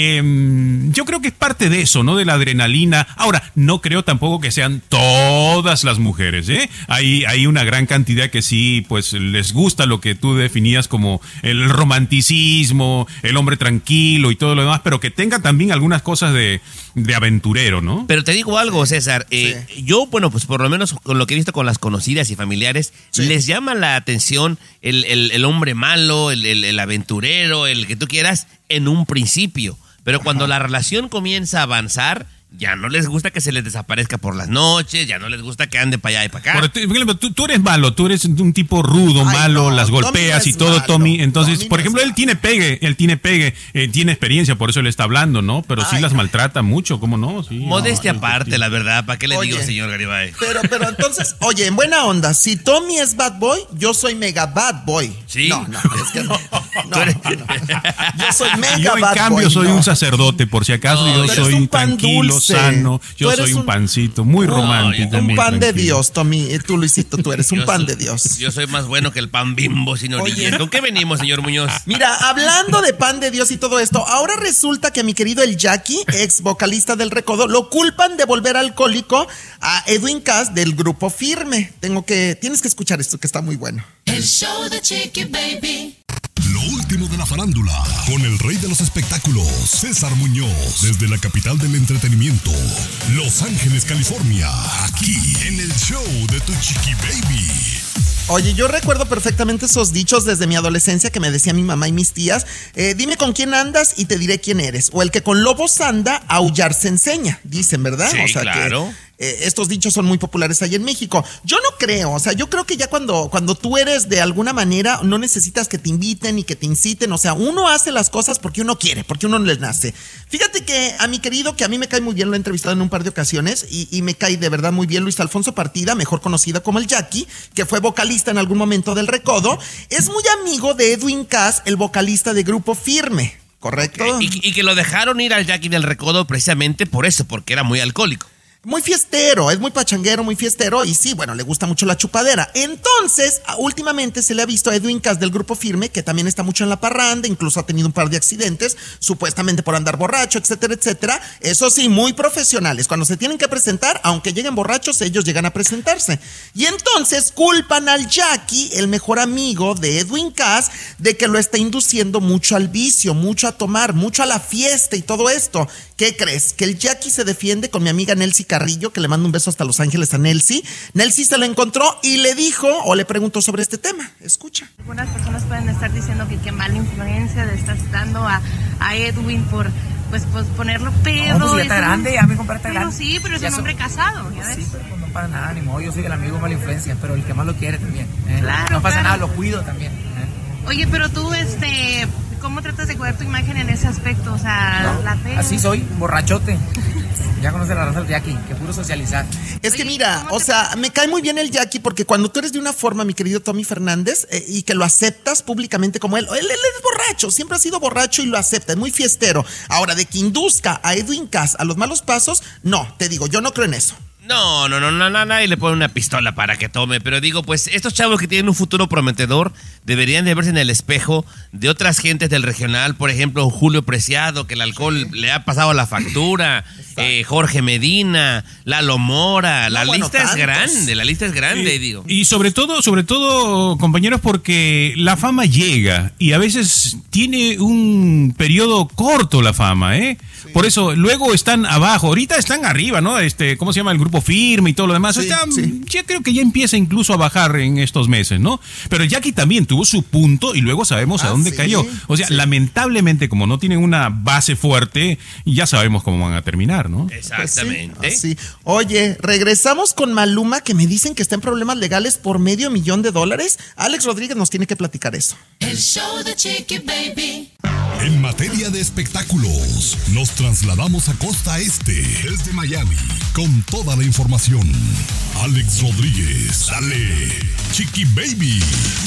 Yo creo que es parte de eso, ¿no? De la adrenalina. Ahora, no creo tampoco que sean todas las mujeres, ¿eh? Hay una gran cantidad que sí, pues, les gusta lo que tú definías como el romanticismo, el hombre tranquilo y todo lo demás, pero que tenga también algunas cosas de aventurero, ¿no? Pero te digo algo, César. Yo, bueno, pues por lo menos con lo que he visto con las conocidas y familiares, les llama la atención el hombre malo, el aventurero, el que tú quieras, en un principio. Pero cuando la relación comienza a avanzar, ya no les gusta que se les desaparezca por las noches, ya no les gusta que ande para allá y para acá. Pero tú eres malo, tú eres un tipo rudo, malo, las golpeas y todo, malo, Tommy. Entonces, Tommy, por ejemplo, él tiene pegue, tiene experiencia, por eso le está hablando, ¿no? Pero sí las maltrata mucho, ¿cómo no? Sí, modestia aparte, la verdad, ¿para qué le digo, señor Garibay? Pero entonces, oye, en buena onda, si Tommy es bad boy, yo soy mega bad boy. Sí. No, es que no. Yo soy mega yo, bad boy. En cambio, soy un sacerdote, por si acaso, yo soy tranquilo, sano, yo soy un pancito, muy romántico. Un muy pan tranquilo. de Dios, Tommy, tú Luisito, tú eres un pan de Dios. Yo soy más bueno que el pan Bimbo, señorita. ¿Con qué venimos, señor Muñoz? Mira, hablando de pan de Dios y todo esto, ahora resulta que a mi querido el Jackie, ex vocalista del Recodo, lo culpan de volver alcohólico a Edwin Cass del Grupo Firme. Tienes que escuchar esto que está muy bueno. El show de Chiqui Baby. Lo último de la farándula, con el rey de los espectáculos, César Muñoz, desde la capital del entretenimiento, Los Ángeles, California, aquí en el show de tu Chiqui Baby. Oye, yo recuerdo perfectamente esos dichos desde mi adolescencia que me decía mi mamá y mis tías. Dime con quién andas y te diré quién eres. O el que con lobos anda, aullar se enseña, dicen, ¿verdad? Sí, o sea, claro. Estos dichos son muy populares ahí en México. Yo no creo, o sea, yo creo que ya cuando tú eres de alguna manera, no necesitas que te inviten y que te inciten, o sea, uno hace las cosas porque uno quiere, porque uno les nace. Fíjate que a mi querido, que a mí me cae muy bien, lo he entrevistado en un par de ocasiones y me cae de verdad muy bien, Luis Alfonso Partida, mejor conocido como el Jackie, que fue vocalista en algún momento del Recodo, es muy amigo de Edwin Cass, el vocalista de Grupo Firme, ¿correcto? Y que lo dejaron ir al Jackie del Recodo precisamente por eso, porque era muy alcohólico. Muy fiestero, es muy pachanguero, muy fiestero y sí, bueno, le gusta mucho la chupadera. Entonces, últimamente se le ha visto a Edwin Cass del Grupo Firme, que también está mucho en la parranda, incluso ha tenido un par de accidentes, supuestamente por andar borracho, etcétera, etcétera. Eso sí, muy profesionales. Cuando se tienen que presentar, aunque lleguen borrachos, ellos llegan a presentarse. Y entonces culpan al Jackie, el mejor amigo de Edwin Cass, de que lo está induciendo mucho al vicio, mucho a tomar, mucho a la fiesta y todo esto. ¿Qué crees? Que el Jackie se defiende con mi amiga Nelcy Carrillo, que le mando un beso hasta Los Ángeles a Nelcy. Nelcy se lo encontró y le dijo o le preguntó sobre este tema. Escucha. Algunas personas pueden estar diciendo que qué mala influencia le estás dando a Edwin por pues ponerlo pedo. No, pues ya está grande, ya mi compadre está grande. Sí, pero es un hombre casado, ¿ya ves? Sí, pero pues no para nada, ni modo, yo soy el amigo mala influencia, pero el que más lo quiere también. Claro, no pasa claro. nada, lo cuido también. Oye, pero tú, ¿cómo tratas de cuidar tu imagen en ese aspecto? O sea, la pena. Así soy, borrachote. Ya conoce la raza del Jackie, que puro socializar. Es que mira, o sea, me cae muy bien el Jackie porque cuando tú eres de una forma, mi querido Tommy Fernández, y que lo aceptas públicamente como él es borracho, siempre ha sido borracho y lo acepta, es muy fiestero. Ahora, de que induzca a Edwin Cass a los malos pasos, no, te digo, yo no creo en eso. No, nadie le pone una pistola para que tome, pero digo, pues estos chavos que tienen un futuro prometedor deberían de verse en el espejo de otras gentes del regional, por ejemplo, Julio Preciado, que el alcohol le ha pasado la factura, Jorge Medina, Lalo Mora, la lista es grande, digo. Y sobre todo, compañeros, porque la fama llega y a veces tiene un periodo corto la fama, ¿eh? Sí. Por eso, luego están abajo, ahorita están arriba, ¿no? ¿Cómo se llama? El Grupo Firme y todo lo demás. Sí. Ya creo que ya empieza incluso a bajar en estos meses, ¿no? Pero Jackie también tuvo su punto y luego sabemos a dónde cayó. O sea, lamentablemente, como no tienen una base fuerte, ya sabemos cómo van a terminar, ¿no? Exactamente. Pues sí. Oye, regresamos con Maluma, que me dicen que está en problemas legales por $500,000. Alex Rodríguez nos tiene que platicar eso. El show de Chiqui Baby. En materia de espectáculos, nos trasladamos a Costa Este, desde Miami, con toda la información. Alex Rodríguez, dale, Chiqui Baby.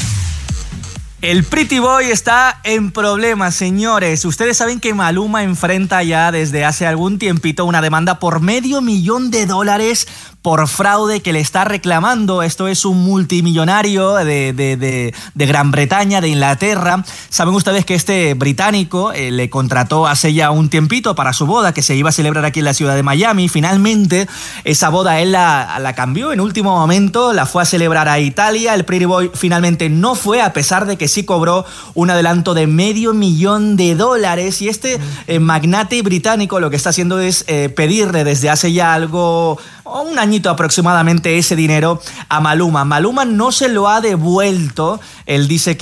El Pretty Boy está en problemas, señores. Ustedes saben que Maluma enfrenta ya desde hace algún tiempito una demanda por $500,000 por fraude que le está reclamando. Esto es un multimillonario de Gran Bretaña, de Inglaterra. Saben ustedes que este británico le contrató hace ya un tiempito para su boda que se iba a celebrar aquí en la ciudad de Miami. Finalmente esa boda él la cambió en último momento, la fue a celebrar a Italia. El Pretty Boy finalmente no fue, a pesar de que sí cobró un adelanto de $500,000. Y este magnate británico lo que está haciendo es pedirle desde hace ya un añito aproximadamente ese dinero a Maluma. Maluma no se lo ha devuelto. Él dice que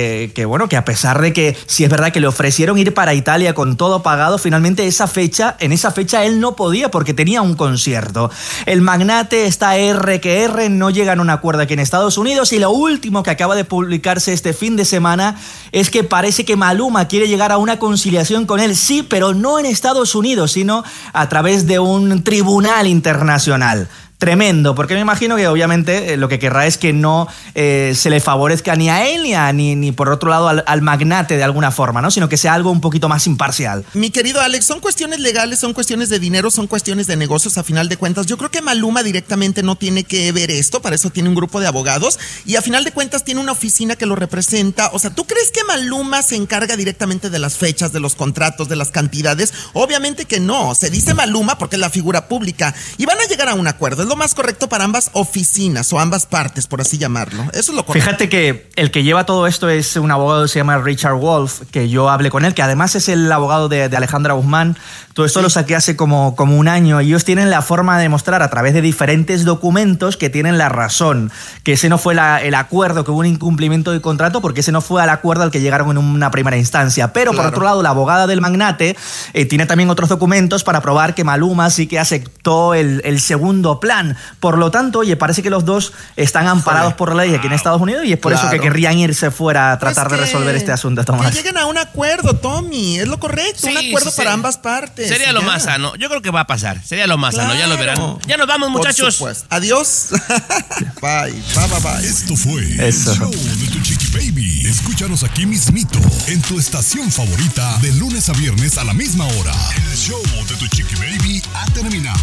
a pesar de que sí es verdad que le ofrecieron ir para Italia con todo pagado, finalmente en esa fecha él no podía porque tenía un concierto. El magnate está R que R, no llegan a un acuerdo aquí en Estados Unidos, y lo último que acaba de publicarse este fin de semana es que parece que Maluma quiere llegar a una conciliación con él, sí, pero no en Estados Unidos, sino a través de un tribunal internacional. Tremendo, porque me imagino que obviamente lo que querrá es que no se le favorezca ni a él ni por otro lado al magnate de alguna forma, ¿no? Sino que sea algo un poquito más imparcial. Mi querido Alex, son cuestiones legales, son cuestiones de dinero, son cuestiones de negocios a final de cuentas. Yo creo que Maluma directamente no tiene que ver esto, para eso tiene un grupo de abogados y a final de cuentas tiene una oficina que lo representa. O sea, ¿tú crees que Maluma se encarga directamente de las fechas, de los contratos, de las cantidades? Obviamente que no, se dice Maluma porque es la figura pública y van a llegar a un acuerdo. Es lo más correcto para ambas oficinas o ambas partes, por así llamarlo. Eso es lo correcto. Fíjate que el que lleva todo esto es un abogado que se llama Richard Wolff, que yo hablé con él, que además es el abogado de Alejandra Guzmán. Todo esto lo saqué hace como un año. Ellos tienen la forma de demostrar a través de diferentes documentos que tienen la razón, que ese no fue el acuerdo, que hubo un incumplimiento de contrato, porque ese no fue el acuerdo al que llegaron en una primera instancia. Pero por otro lado, la abogada del magnate tiene también otros documentos para probar que Maluma sí que aceptó el segundo plan. Por lo tanto, oye, parece que los dos están amparados por la ley aquí en Estados Unidos y es por eso que querrían irse fuera a tratar de resolver este asunto, Tomás. Que lleguen a un acuerdo, Tommy, es lo correcto, un acuerdo para ambas partes. Sería lo más sano, yo creo que va a pasar, sería lo más sano, ya lo verán. Ya nos vamos, muchachos. Adiós. Bye. Esto fue el show de tu Chiqui Baby. Escúchanos aquí mismito, en tu estación favorita, de lunes a viernes a la misma hora. El show de tu Chiqui Baby ha terminado.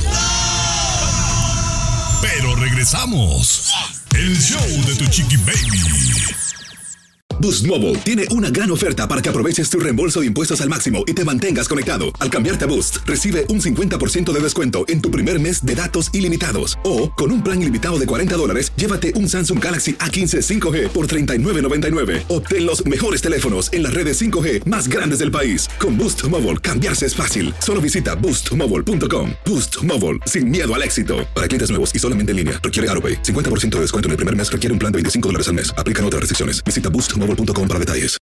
Pero regresamos. El show de tu Chiqui Baby. Boost Mobile tiene una gran oferta para que aproveches tu reembolso de impuestos al máximo y te mantengas conectado. Al cambiarte a Boost, recibe un 50% de descuento en tu primer mes de datos ilimitados. O, con un plan ilimitado de $40, llévate un Samsung Galaxy A15 5G por $39.99. Obtén los mejores teléfonos en las redes 5G más grandes del país. Con Boost Mobile, cambiarse es fácil. Solo visita boostmobile.com. Boost Mobile, sin miedo al éxito. Para clientes nuevos y solamente en línea, requiere AroPay. 50% de descuento en el primer mes requiere un plan de $25 al mes. Aplican otras restricciones. Visita boostmobile.com para detalles.